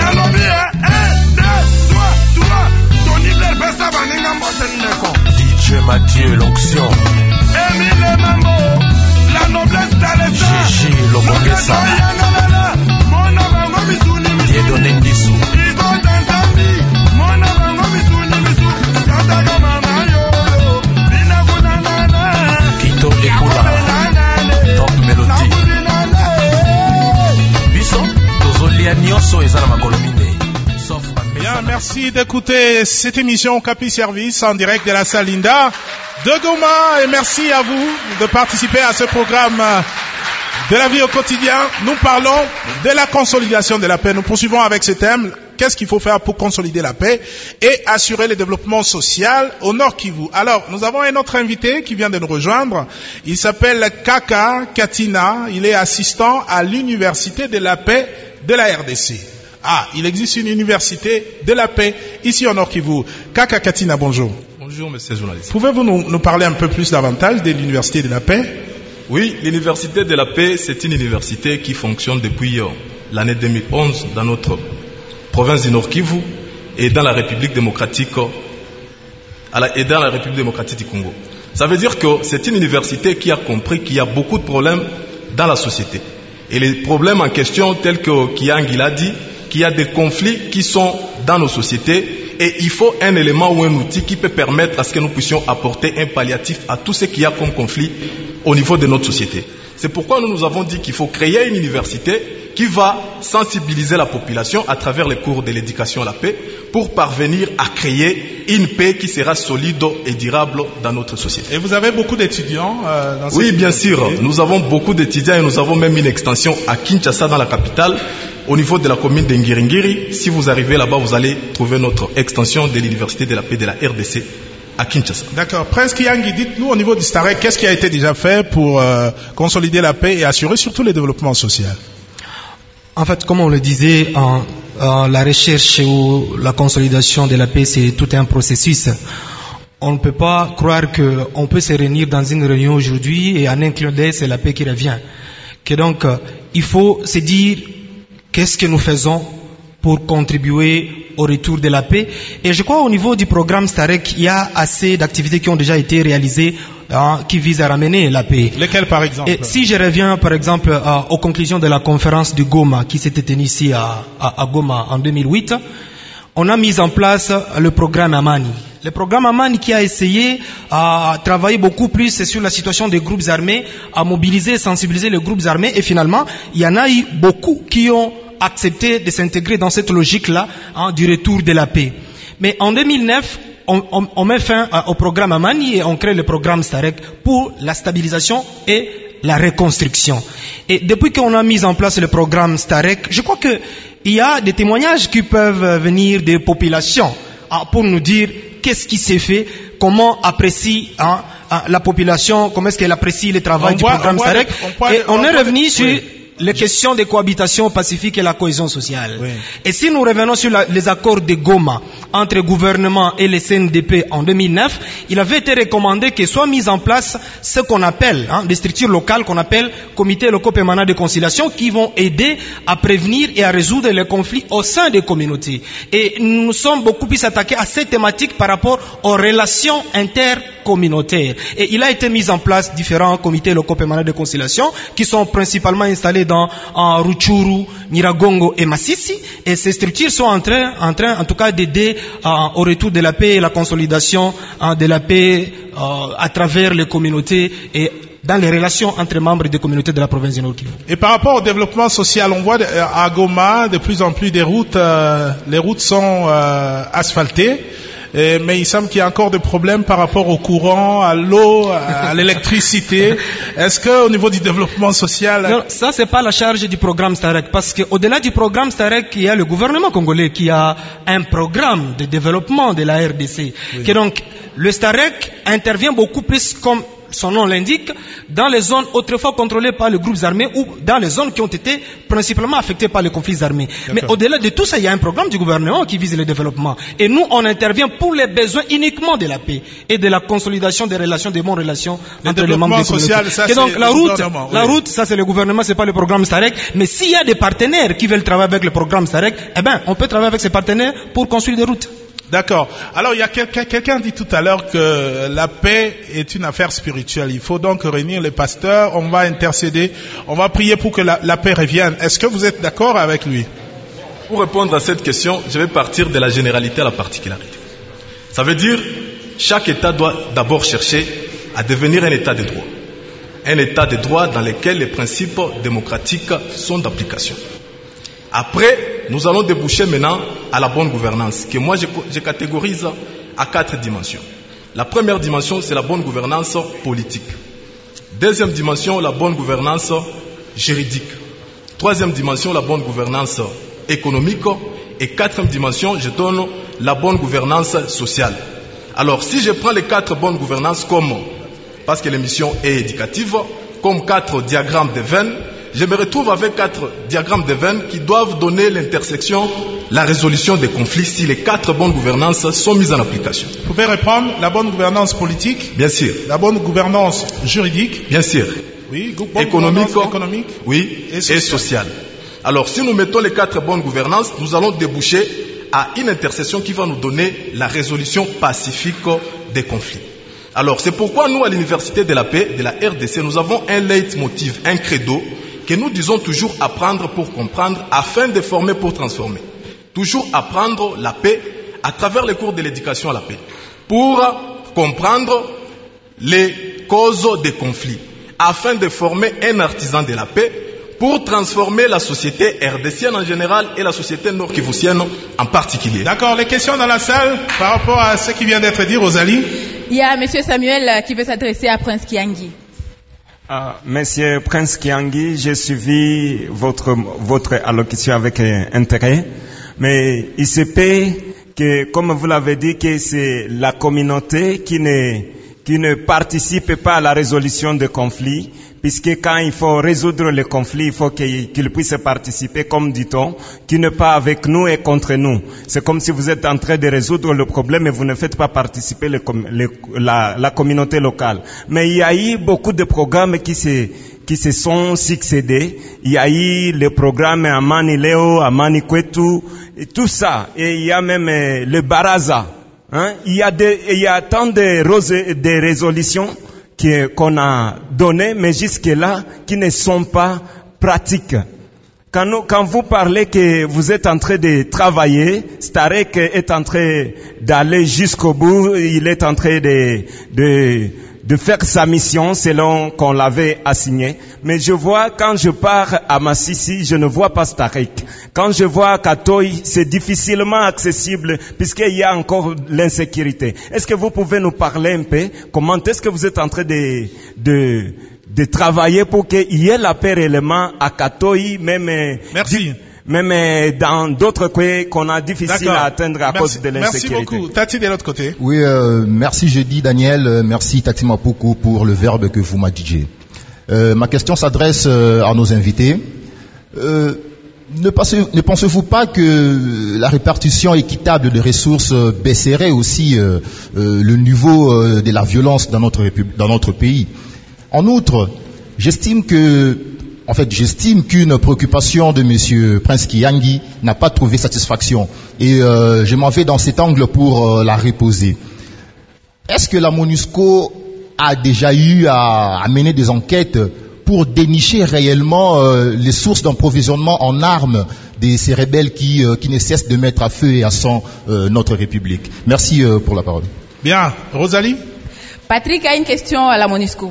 D J Mathieu l'onction Emile Mambo la noblesse d'Alessa Gigi Lobongesa Dieudonné Ndissou Top Melody Bisson Tozolia Nyoso ezala makolomine Bien, merci d'écouter cette émission Capi Service en direct de la salle Linda de Goma et merci à vous de participer à ce programme de la vie au quotidien. Nous parlons de la consolidation de la paix. Nous poursuivons avec ce thème. Qu'est-ce qu'il faut faire pour consolider la paix et assurer le développement social au Nord Kivu? Alors, nous avons un autre invité qui vient de nous rejoindre. Il s'appelle Kaka Katina. Il est assistant à l'Université de la paix de la R D C. Ah, il existe une université de la paix ici au Nord Kivu. Kaka Katina, bonjour. Bonjour, monsieur le journaliste. Pouvez-vous nous, nous parler un peu plus davantage de l'Université de la paix? Oui, l'Université de la paix, c'est une université qui fonctionne depuis euh, l'année deux mille onze dans notre province du Nord Kivu et dans la République démocratique à la, et dans la République démocratique du Congo. Ça veut dire que c'est une université qui a compris qu'il y a beaucoup de problèmes dans la société. Et les problèmes en question, tels que Kiangi l'a dit, qu'il y a des conflits qui sont dans nos sociétés et il faut un élément ou un outil qui peut permettre à ce que nous puissions apporter un palliatif à tout ce qu'il y a comme conflit au niveau de notre société. C'est pourquoi nous nous avons dit qu'il faut créer une université qui va sensibiliser la population à travers les cours de l'éducation à la paix pour parvenir à créer une paix qui sera solide et durable dans notre société. Et vous avez beaucoup d'étudiants euh, dans cette Oui, bien université. sûr. Nous avons beaucoup d'étudiants et nous avons même une extension à Kinshasa dans la capitale au niveau de la commune de Ngiringiri. Si vous arrivez là-bas, vous allez trouver notre extension de l'Université de la paix de la R D C à Kinshasa. D'accord. Prince Kiangi, dites-nous au niveau du STAREC, qu'est-ce qui a été déjà fait pour euh, consolider la paix et assurer surtout le développement social? En fait, comme on le disait, en, en la recherche ou la consolidation de la paix, c'est tout un processus. On ne peut pas croire qu'on peut se réunir dans une réunion aujourd'hui et en un clin d'œil, c'est la paix qui revient. Que donc, il faut se dire qu'est-ce que nous faisons pour contribuer au retour de la paix. Et je crois au niveau du programme STAREC, il y a assez d'activités qui ont déjà été réalisées hein, qui visent à ramener la paix. Lesquelles par exemple? Et si je reviens par exemple euh, aux conclusions de la conférence de Goma qui s'était tenue ici à, à, à Goma en deux mille huit, on a mis en place le programme Amani. Le programme Amani qui a essayé à travailler beaucoup plus sur la situation des groupes armés, à mobiliser et sensibiliser les groupes armés et finalement, il y en a eu beaucoup qui ont accepté de s'intégrer dans cette logique-là hein, du retour de la paix. Mais en deux mille neuf, on, on, on met fin à, au programme Amani et on crée le programme STAREC pour la stabilisation et la reconstruction. Et depuis qu'on a mis en place le programme STAREC, je crois que il y a des témoignages qui peuvent venir des populations hein, pour nous dire qu'est-ce qui s'est fait, comment apprécie hein, la population, comment est-ce qu'elle apprécie le travail on du voit, programme STAREC. On, et on, on est revenu sur oui. les questions de cohabitation pacifique et la cohésion sociale. Oui. Et si nous revenons sur la, les accords de Goma entre le gouvernement et les C N D P en deux mille neuf, il avait été recommandé que soient mises en place ce qu'on appelle, hein, des structures locales qu'on appelle comités locaux permanents de conciliation qui vont aider à prévenir et à résoudre les conflits au sein des communautés. Et nous sommes beaucoup plus attaqués à cette thématique par rapport aux relations intercommunautaires. Et il a été mis en place différents comités locaux permanents de conciliation qui sont principalement installés dans en Rutshuru, Nyiragongo et Masisi, et ces structures sont en train, en train, en tout cas, d'aider euh, au retour de la paix et la consolidation euh, de la paix euh, à travers les communautés et dans les relations entre membres des communautés de la province du Nord Kivu. Et par rapport au développement social, on voit à Goma de plus en plus des routes, euh, les routes sont euh, asphaltées. Et, mais il semble qu'il y a encore des problèmes par rapport au courant, à l'eau, à l'électricité. Est-ce que au niveau du développement social... Non, ça c'est pas la charge du programme Starek, parce qu'au-delà du programme Starek, il y a le gouvernement congolais qui a un programme de développement de la R D C. Oui. Que donc, le Starek intervient beaucoup plus, comme son nom l'indique, dans les zones autrefois contrôlées par les groupes armés ou dans les zones qui ont été principalement affectées par les conflits armés. Mais au-delà de tout ça, il y a un programme du gouvernement qui vise le développement. Et nous, on intervient pour les besoins uniquement de la paix et de la consolidation des relations, des bonnes relations le entre les membres des communautés. Ça, et donc la route, la oui. route, ça c'est le gouvernement, c'est pas le programme Starek. Mais s'il y a des partenaires qui veulent travailler avec le programme Starek, eh ben, on peut travailler avec ces partenaires pour construire des routes. D'accord. Alors, il y a quelqu'un, quelqu'un dit tout à l'heure que la paix est une affaire spirituelle. Il faut donc réunir les pasteurs, on va intercéder, on va prier pour que la, la paix revienne. Est-ce que vous êtes d'accord avec lui? Pour répondre à cette question, je vais partir de la généralité à la particularité. Ça veut dire, chaque État doit d'abord chercher à devenir un État de droit. Un État de droit dans lequel les principes démocratiques sont d'application. Après, nous allons déboucher maintenant à la bonne gouvernance, que moi je, je catégorise à quatre dimensions. La première dimension, c'est la bonne gouvernance politique. Deuxième dimension, la bonne gouvernance juridique. Troisième dimension, la bonne gouvernance économique. Et quatrième dimension, je donne la bonne gouvernance sociale. Alors, si je prends les quatre bonnes gouvernances comme, parce que l'émission est éducative, comme quatre diagrammes de veines, je me retrouve avec quatre diagrammes de veines qui doivent donner l'intersection, la résolution des conflits si les quatre bonnes gouvernances sont mises en application. Vous pouvez reprendre la bonne gouvernance politique? Bien sûr. La bonne gouvernance juridique? Bien sûr. Oui. Bonne économique, économique? Oui. Et sociale. et sociale. Alors, si nous mettons les quatre bonnes gouvernances, nous allons déboucher à une intersection qui va nous donner la résolution pacifique des conflits. Alors, c'est pourquoi nous, à l'Université de la Paix, de la R D C, nous avons un leitmotiv, un credo, que nous disons toujours apprendre pour comprendre, afin de former pour transformer. Toujours apprendre la paix à travers les cours de l'éducation à la paix, pour comprendre les causes des conflits, afin de former un artisan de la paix, pour transformer la société rdcienne en général et la société nord-kivusienne en particulier. D'accord, les questions dans la salle par rapport à ce qui vient d'être dit, Rosalie? Il y a M. Samuel qui veut s'adresser à Prince Kiangi. Ah, Monsieur Prince Kiangi, j'ai suivi votre, votre allocution avec euh, intérêt, mais il se peut que, comme vous l'avez dit, que c'est la communauté qui ne, qui ne participe pas à la résolution des conflits, puisque quand il faut résoudre les conflits, il faut qu'il, qu'il puisse participer, comme dit-on, qui n'est pas avec nous et contre nous. C'est comme si vous êtes en train de résoudre le problème et vous ne faites pas participer le, le, la, la communauté locale. Mais il y a eu beaucoup de programmes qui se, qui se sont succédés. Il y a eu le programme Amani Leo, Amani Kwetu, et tout ça. Et il y a même euh, le Baraza. Hein? Il y a des, il y a tant de, rose, de résolutions qu'on a donné, mais jusque-là, qui ne sont pas pratiques. Quand, nous, quand vous parlez que vous êtes en train de travailler, Starek est en train d'aller jusqu'au bout, il est en train de, de, de faire sa mission selon qu'on l'avait assigné. Mais je vois, quand je pars à Massissi, je ne vois pas Starek. Quand je vois Katoy, c'est difficilement accessible puisqu'il y a encore l'insécurité. Est-ce que vous pouvez nous parler un peu comment est-ce que vous êtes en train de, de, de travailler pour qu'il y ait la paix réellement à Katoy, même, Merci. même dans d'autres coins qu'on a difficile à atteindre à merci, cause de l'insécurité. Merci beaucoup. Tati de l'autre côté. Oui, euh, merci Jeudi Daniel, euh, merci Tati Mapuku pour le verbe que vous m'avez dit. Euh, ma question s'adresse euh, à nos invités. Euh, ne, pensez, ne pensez-vous pas que la répartition équitable des ressources baisserait aussi euh, euh, le niveau euh, de la violence dans notre, dans notre pays? En outre, j'estime que En fait, j'estime qu'une préoccupation de Monsieur Prince Kiangi n'a pas trouvé satisfaction. Et euh, je m'en vais dans cet angle pour euh, la reposer. Est-ce que la MONUSCO a déjà eu à, à mener des enquêtes pour dénicher réellement euh, les sources d'approvisionnement en armes de ces rebelles qui, euh, qui ne cessent de mettre à feu et à sang euh, notre République? Merci euh, pour la parole. Bien. Rosalie? Patrick a une question à la MONUSCO.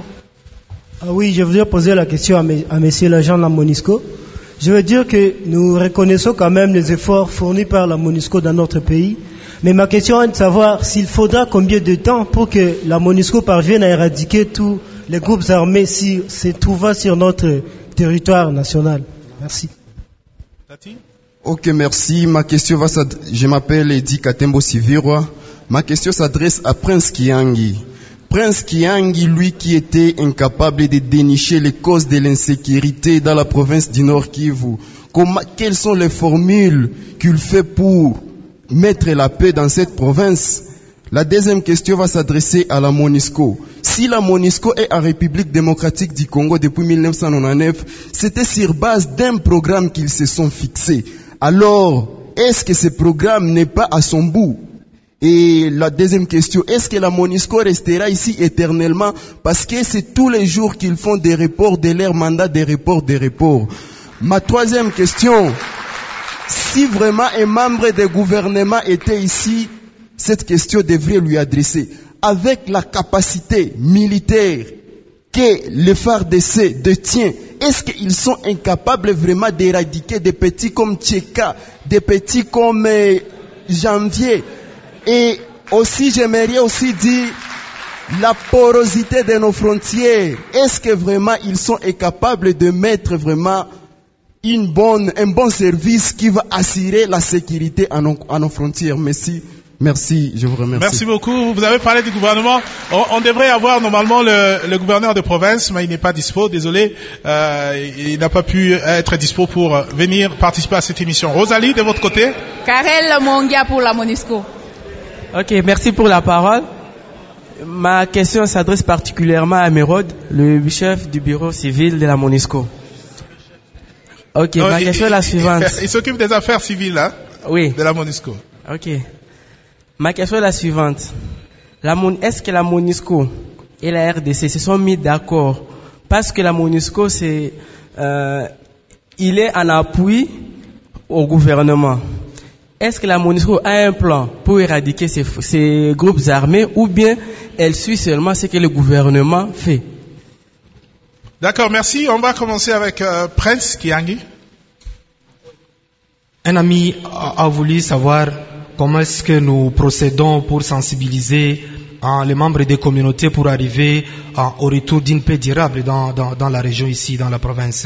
Ah oui, je voudrais poser la question à, mes, à messieurs l'agent de la MONUSCO. Je veux dire que nous reconnaissons quand même les efforts fournis par la MONUSCO dans notre pays, Mais ma question est de savoir s'il faudra combien de temps pour que la MONUSCO parvienne à éradiquer tous les groupes armés si c'est tout va sur notre territoire national. Merci. Ok, merci. Ma question va s'adresser, je m'appelle Edi Katembo Sivirwa. Ma question s'adresse à Prince Kiangi. Prince Kiangi, lui qui était incapable de dénicher les causes de l'insécurité dans la province du Nord Kivu, comment, quelles sont les formules qu'il fait pour mettre la paix dans cette province? La deuxième question va s'adresser à la MONUSCO. Si la MONUSCO est en République démocratique du Congo depuis mille neuf cent quatre-vingt-dix-neuf, c'était sur base d'un programme qu'ils se sont fixés. Alors, est-ce que ce programme n'est pas à son bout? Et la deuxième question, est-ce que la MONUSCO restera ici éternellement? Parce que c'est tous les jours qu'ils font des reports de leur mandat, des reports, des reports. Ma troisième question, si vraiment un membre du gouvernement était ici, cette question devrait lui adresser. Avec la capacité militaire que le F A R D C détient, est-ce qu'ils sont incapables vraiment d'éradiquer des petits comme Tcheka, des petits comme euh, Janvier? Et aussi, j'aimerais aussi dire la porosité de nos frontières. Est-ce que vraiment ils sont incapables de mettre vraiment une bonne, un bon service qui va assurer la sécurité à nos, à nos frontières? Merci. Merci, je vous remercie. Merci beaucoup. Vous avez parlé du gouvernement. On, on devrait avoir normalement le, le gouverneur de province, mais il n'est pas dispo. Désolé, euh, il n'a pas pu être dispo pour venir participer à cette émission. Rosalie, de votre côté. Karel Mongia pour la MONUSCO. Ok, merci pour la parole. Ma question s'adresse particulièrement à Mérode, le chef du bureau civil de la MONUSCO. Ok, non, ma il, question est la suivante. Il, il s'occupe des affaires civiles, hein, oui, de la MONUSCO. Ok. Ma question est la suivante. La, est-ce que la MONUSCO et la R D C se sont mis d'accord? Parce que la MONUSCO, c'est, euh, il est en appui au gouvernement. Est-ce que la MONUSCO a un plan pour éradiquer ces, ces groupes armés ou bien elle suit seulement ce que le gouvernement fait? D'accord, merci. On va commencer avec euh, Prince Kiangi. Un ami a, a voulu savoir comment est-ce que nous procédons pour sensibiliser hein, les membres des communautés pour arriver hein, au retour d'une paix durable dans, dans, dans la région ici, dans la province.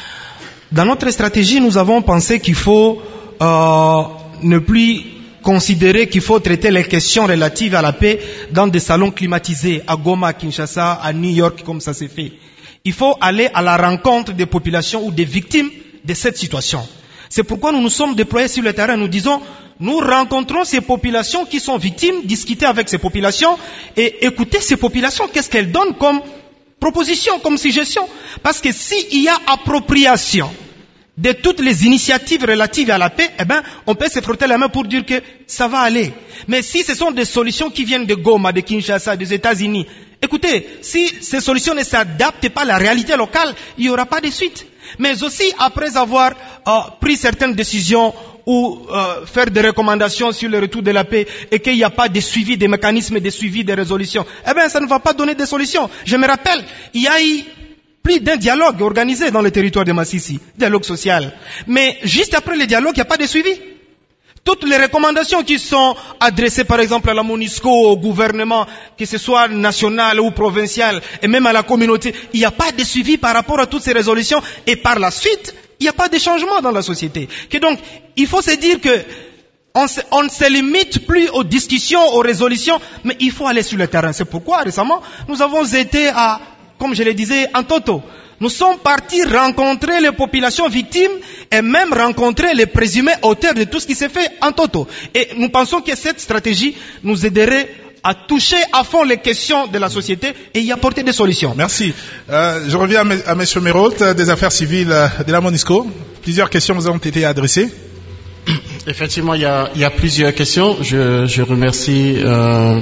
Dans notre stratégie, nous avons pensé qu'il faut euh, ne plus considérer qu'il faut traiter les questions relatives à la paix dans des salons climatisés à Goma, à Kinshasa, à New York, comme ça s'est fait. Il faut aller à la rencontre des populations ou des victimes de cette situation. C'est pourquoi nous nous sommes déployés sur le terrain. Nous disons, nous rencontrons ces populations qui sont victimes, discuter avec ces populations et écouter ces populations, qu'est-ce qu'elles donnent comme proposition, comme suggestion. Parce que s'il y a appropriation de toutes les initiatives relatives à la paix, eh ben, on peut se frotter la main pour dire que ça va aller. Mais si ce sont des solutions qui viennent de Goma, de Kinshasa, des États-Unis, écoutez, si ces solutions ne s'adaptent pas à la réalité locale, il n'y aura pas de suite. Mais aussi, après avoir euh, pris certaines décisions ou euh, faire des recommandations sur le retour de la paix et qu'il n'y a pas de suivi, des mécanismes de suivi des résolutions, eh bien, ça ne va pas donner de solutions. Je me rappelle, il y a eu plus d'un dialogue organisé dans le territoire de Massissi, dialogue social. Mais juste après le dialogue, il n'y a pas de suivi. Toutes les recommandations qui sont adressées, par exemple, à la MONUSCO, au gouvernement, que ce soit national ou provincial, et même à la communauté, il n'y a pas de suivi par rapport à toutes ces résolutions. Et par la suite, il n'y a pas de changement dans la société. Que donc, il faut se dire que on, se, on ne se limite plus aux discussions, aux résolutions, mais il faut aller sur le terrain. C'est pourquoi, récemment, nous avons été à, comme je le disais, en Toto. Nous sommes partis rencontrer les populations victimes et même rencontrer les présumés auteurs de tout ce qui s'est fait en Toto. Et nous pensons que cette stratégie nous aiderait à toucher à fond les questions de la société et y apporter des solutions. Merci. Euh, je reviens à, à M. Mérault, des affaires civiles de la MONUSCO. Plusieurs questions vous ont été adressées. Effectivement, il y a, il y a plusieurs questions. Je, je remercie euh,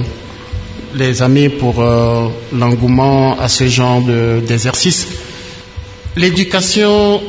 les amis pour euh, l'engouement à ce genre de, d'exercice. L'éducation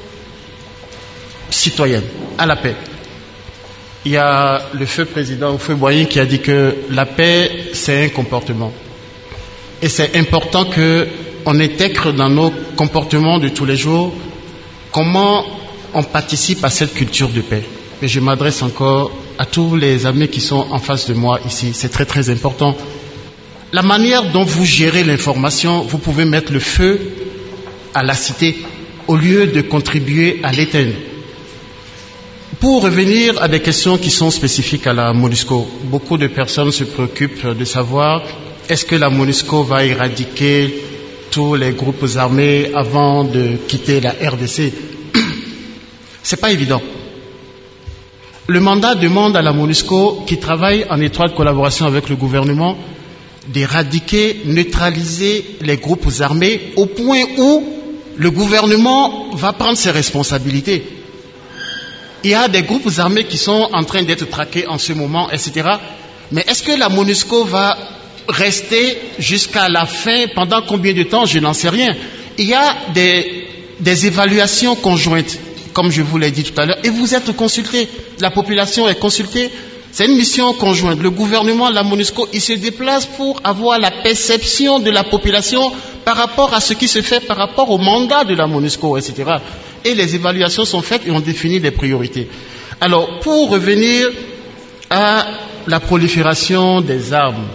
citoyenne à la paix. Il y a le feu président, feu Boyen, qui a dit que la paix, c'est un comportement. Et c'est important qu'on intègre dans nos comportements de tous les jours comment on participe à cette culture de paix. mais je m'adresse encore à tous les amis qui sont en face de moi ici. C'est très très important. La manière dont vous gérez l'information, vous pouvez mettre le feu à la cité au lieu de contribuer à l'éteindre. Pour revenir à des questions qui sont spécifiques à la MONUSCO, beaucoup de personnes se préoccupent de savoir est-ce que la MONUSCO va éradiquer tous les groupes armés avant de quitter la R D C. C'est pas évident. Le mandat demande à la MONUSCO, qui travaille en étroite collaboration avec le gouvernement, d'éradiquer, neutraliser les groupes armés au point où le gouvernement va prendre ses responsabilités. Il y a des groupes armés qui sont en train d'être traqués en ce moment, et cetera. Mais est-ce que la MONUSCO va rester jusqu'à la fin? Pendant combien de temps? Je n'en sais rien. Il y a des, des évaluations conjointes, comme je vous l'ai dit tout à l'heure, et vous êtes consultés. La population est consultée. C'est une mission conjointe. Le gouvernement, la MONUSCO, il se déplace pour avoir la perception de la population par rapport à ce qui se fait, par rapport au mandat de la MONUSCO, et cetera. Et les évaluations sont faites et on définit les priorités. Alors, pour revenir à la prolifération des armes,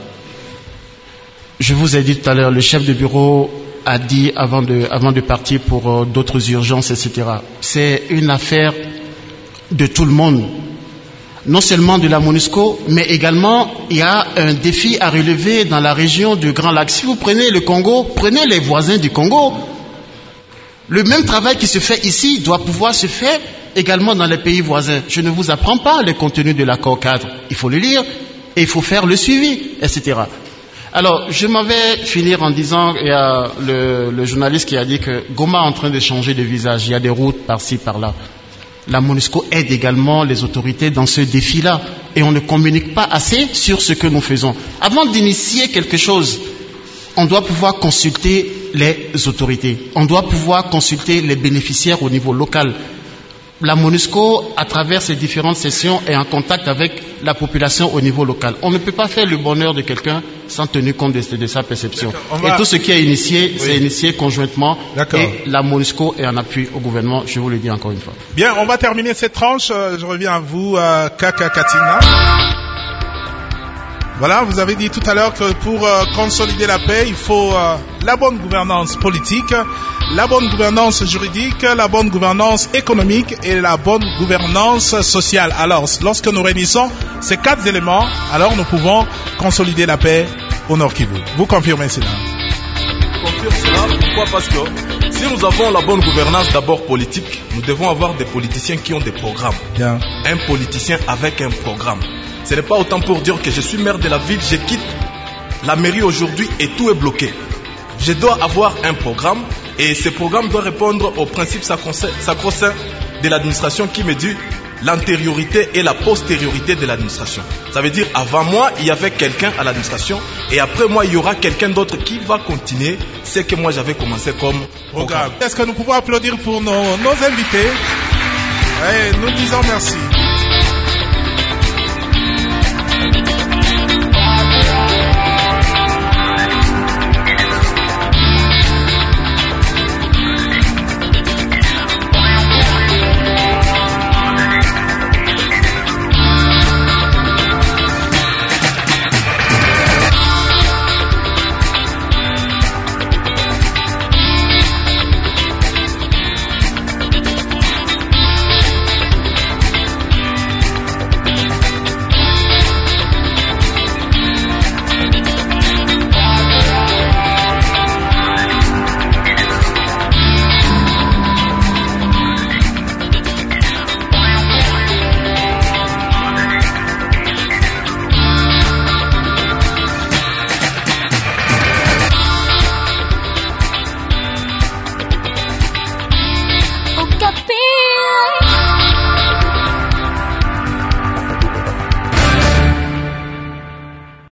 je vous ai dit tout à l'heure, le chef de bureau a dit avant de, avant de partir pour euh, d'autres urgences, et cetera. C'est une affaire de tout le monde. Non seulement de la MONUSCO, mais également il y a un défi à relever dans la région du Grand Lac. Si vous prenez le Congo, prenez les voisins du Congo. Le même travail qui se fait ici doit pouvoir se faire également dans les pays voisins. Je ne vous apprends pas les contenus de l'accord cadre. Il faut le lire et il faut faire le suivi, et cetera. Alors, je m'en vais finir en disant, il y a le, le journaliste qui a dit que Goma est en train de changer de visage. Il y a des routes par-ci, par-là. La MONUSCO aide également les autorités dans ce défi-là. Et on ne communique pas assez sur ce que nous faisons. Avant d'initier quelque chose, on doit pouvoir consulter les autorités. On doit pouvoir consulter les bénéficiaires au niveau local. La MONUSCO, à travers ses différentes sessions, est en contact avec la population au niveau local. On ne peut pas faire le bonheur de quelqu'un sans tenir compte de, de sa perception. Va... Et tout ce qui est initié, oui. c'est initié conjointement. Et la MONUSCO est en appui au gouvernement, je vous le dis encore une fois. Bien, on va terminer cette tranche. Je reviens à vous, euh, Kaka Katina. Voilà, vous avez dit tout à l'heure que pour euh, consolider la paix, il faut euh, la bonne gouvernance politique, la bonne gouvernance juridique, la bonne gouvernance économique et la bonne gouvernance sociale. Alors, lorsque nous réunissons ces quatre éléments, alors nous pouvons consolider la paix au Nord Kivu. Vous confirmez cela? Je confirme cela. Pourquoi? Parce que si nous avons la bonne gouvernance d'abord politique, nous devons avoir des politiciens qui ont des programmes. Bien. Un politicien avec un programme. Ce n'est pas autant pour dire que je suis maire de la ville, je quitte la mairie aujourd'hui et tout est bloqué. Je dois avoir un programme et ce programme doit répondre aux principes sacro-saints de l'administration qui me dit l'antériorité et la postériorité de l'administration. Ça veut dire avant moi, il y avait quelqu'un à l'administration et après moi, il y aura quelqu'un d'autre qui va continuer ce que moi j'avais commencé comme programme. Est-ce que nous pouvons applaudir pour nos, nos invités? Et nous disons merci.